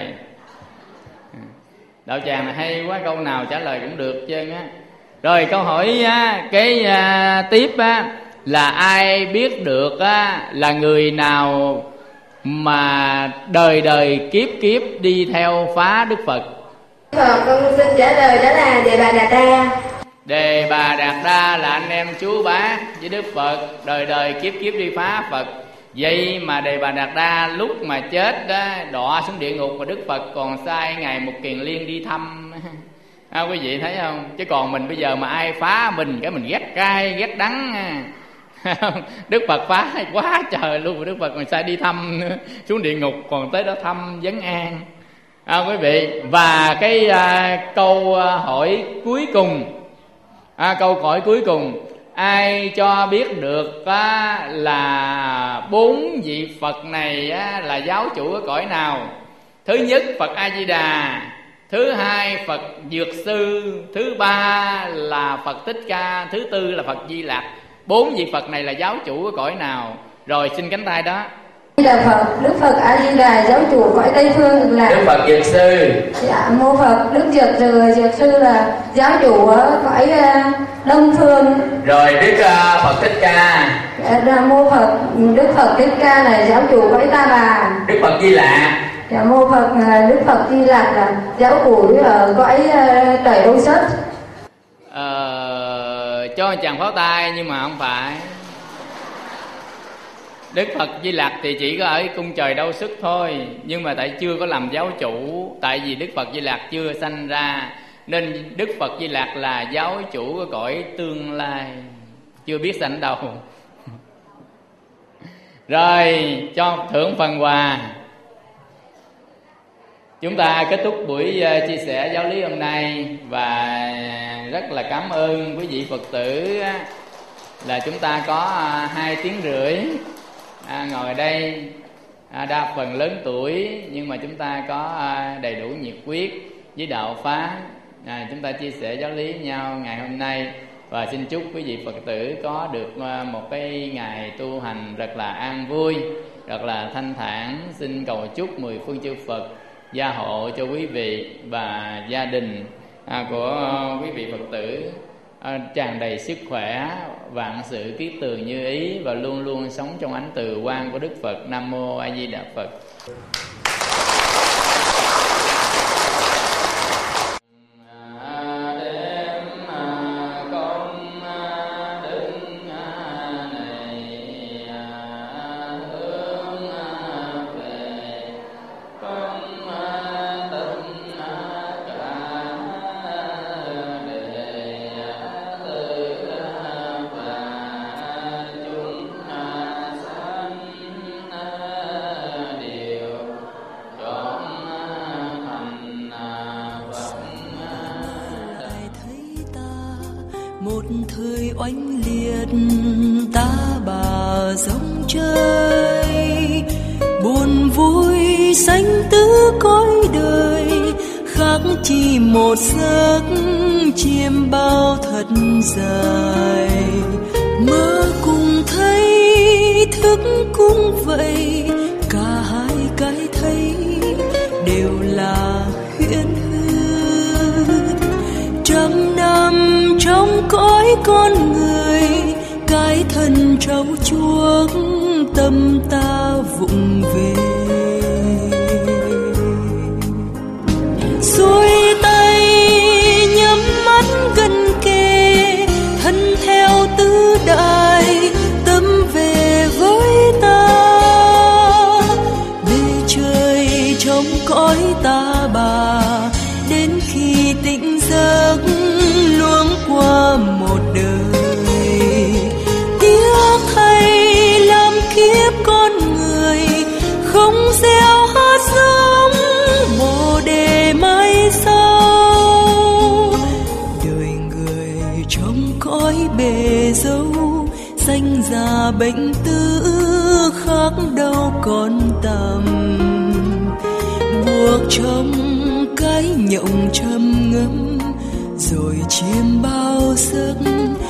Đạo tràng này hay quá, câu nào trả lời cũng được trơn á. Rồi câu hỏi cái tiếp là ai biết được là người nào mà đời đời kiếp kiếp đi theo phá Đức Phật? Con xin trả lời đó là Đề Bà Đạt Đa. Đề Bà Đạt Đa là anh em chú bác với Đức Phật, đời đời kiếp kiếp đi phá Phật. Vậy mà Đề Bà Đạt Đa lúc mà chết đó, đọa xuống địa ngục, và Đức Phật còn sai Ngài Mục Kiền Liên đi thăm. Quý vị thấy không? Chứ còn mình bây giờ mà ai phá mình, cái mình ghét cay, ghét đắng. Đức Phật phá quá trời luôn, và Đức Phật còn sai đi thăm nữa, xuống địa ngục còn tới đó thăm vấn an. Quý vị, và cái câu hỏi cuối cùng, câu hỏi cuối cùng, ai cho biết được là 4 vị Phật này là giáo chủ ở cõi nào? Thứ nhất Phật A Di Đà, thứ hai Phật Dược Sư, thứ ba là Phật Thích Ca, thứ tư là Phật Di Lặc. 4 vị Phật này là giáo chủ ở cõi nào? Rồi xin cánh tay đó. Là Phật, Đức Phật A Di Đà giáo chủ cõi Tây Phương là Đức Phật Dược Sư. Dạ, mô Phật Đức Dược Sư là giáo chủ ở cõi Đông Phương. Rồi Đức Phật Thích Ca. Dạ, mô Phật Đức Phật Thích Ca là giáo chủ cõi Ta Bà. Đức Phật Di Lặc. Dạ, mô Phật Đức Phật Di Lặc là giáo chủ ở cõi Trời Đâu Sất. Cho chàng pháo tay nhưng mà không phải. Đức Phật Di Lặc thì chỉ có ở cung trời Đâu Sức thôi, nhưng mà tại chưa có làm giáo chủ. Tại vì Đức Phật Di Lặc chưa sanh ra, nên Đức Phật Di Lặc là giáo chủ của cõi tương lai, chưa biết sanh đâu. Rồi cho thưởng phần quà. Chúng ta kết thúc buổi chia sẻ giáo lý hôm nay, và rất là cảm ơn quý vị Phật tử là chúng ta có 2 tiếng rưỡi ngồi đây, đa phần lớn tuổi, nhưng mà chúng ta có đầy đủ nhiệt huyết với đạo pháp. Chúng ta chia sẻ giáo lý với nhau ngày hôm nay, và xin chúc quý vị Phật tử có được một cái ngày tu hành rất là an vui, rất là thanh thản. Xin cầu chúc 10 phương chư Phật gia hộ cho quý vị và gia đình của quý vị Phật tử tràn đầy sức khỏe, vạn sự kiết tường như ý, và luôn luôn sống trong ánh từ quang của Đức Phật. Nam mô A Di Đà Phật. một thời oanh liệt ta bà dòng chơi, buồn vui sanh tứ cõi đời, khác chỉ một giấc chiêm bao thật dài. Mơ cùng thấy thức cũng vậy, cả hai cái thấy đều là huyễn hư. Trăm năm trong cõi con người, cái thân trau chuốt tâm ta vụng về. Xuôi tay nhắm mắt gần kề, thân theo tứ đại tâm về với ta. Về trời trong cõi ta bà, đến khi tỉnh giấc luống qua một đời. Tiếc thay làm kiếp con người, không gieo hát giống bồ đề mai sau. Đời người trong cõi bề dâu, sanh già bệnh tử khác đâu còn tầm, buộc trong cái nhộng trầm ngâm rồi chiêm bao giấc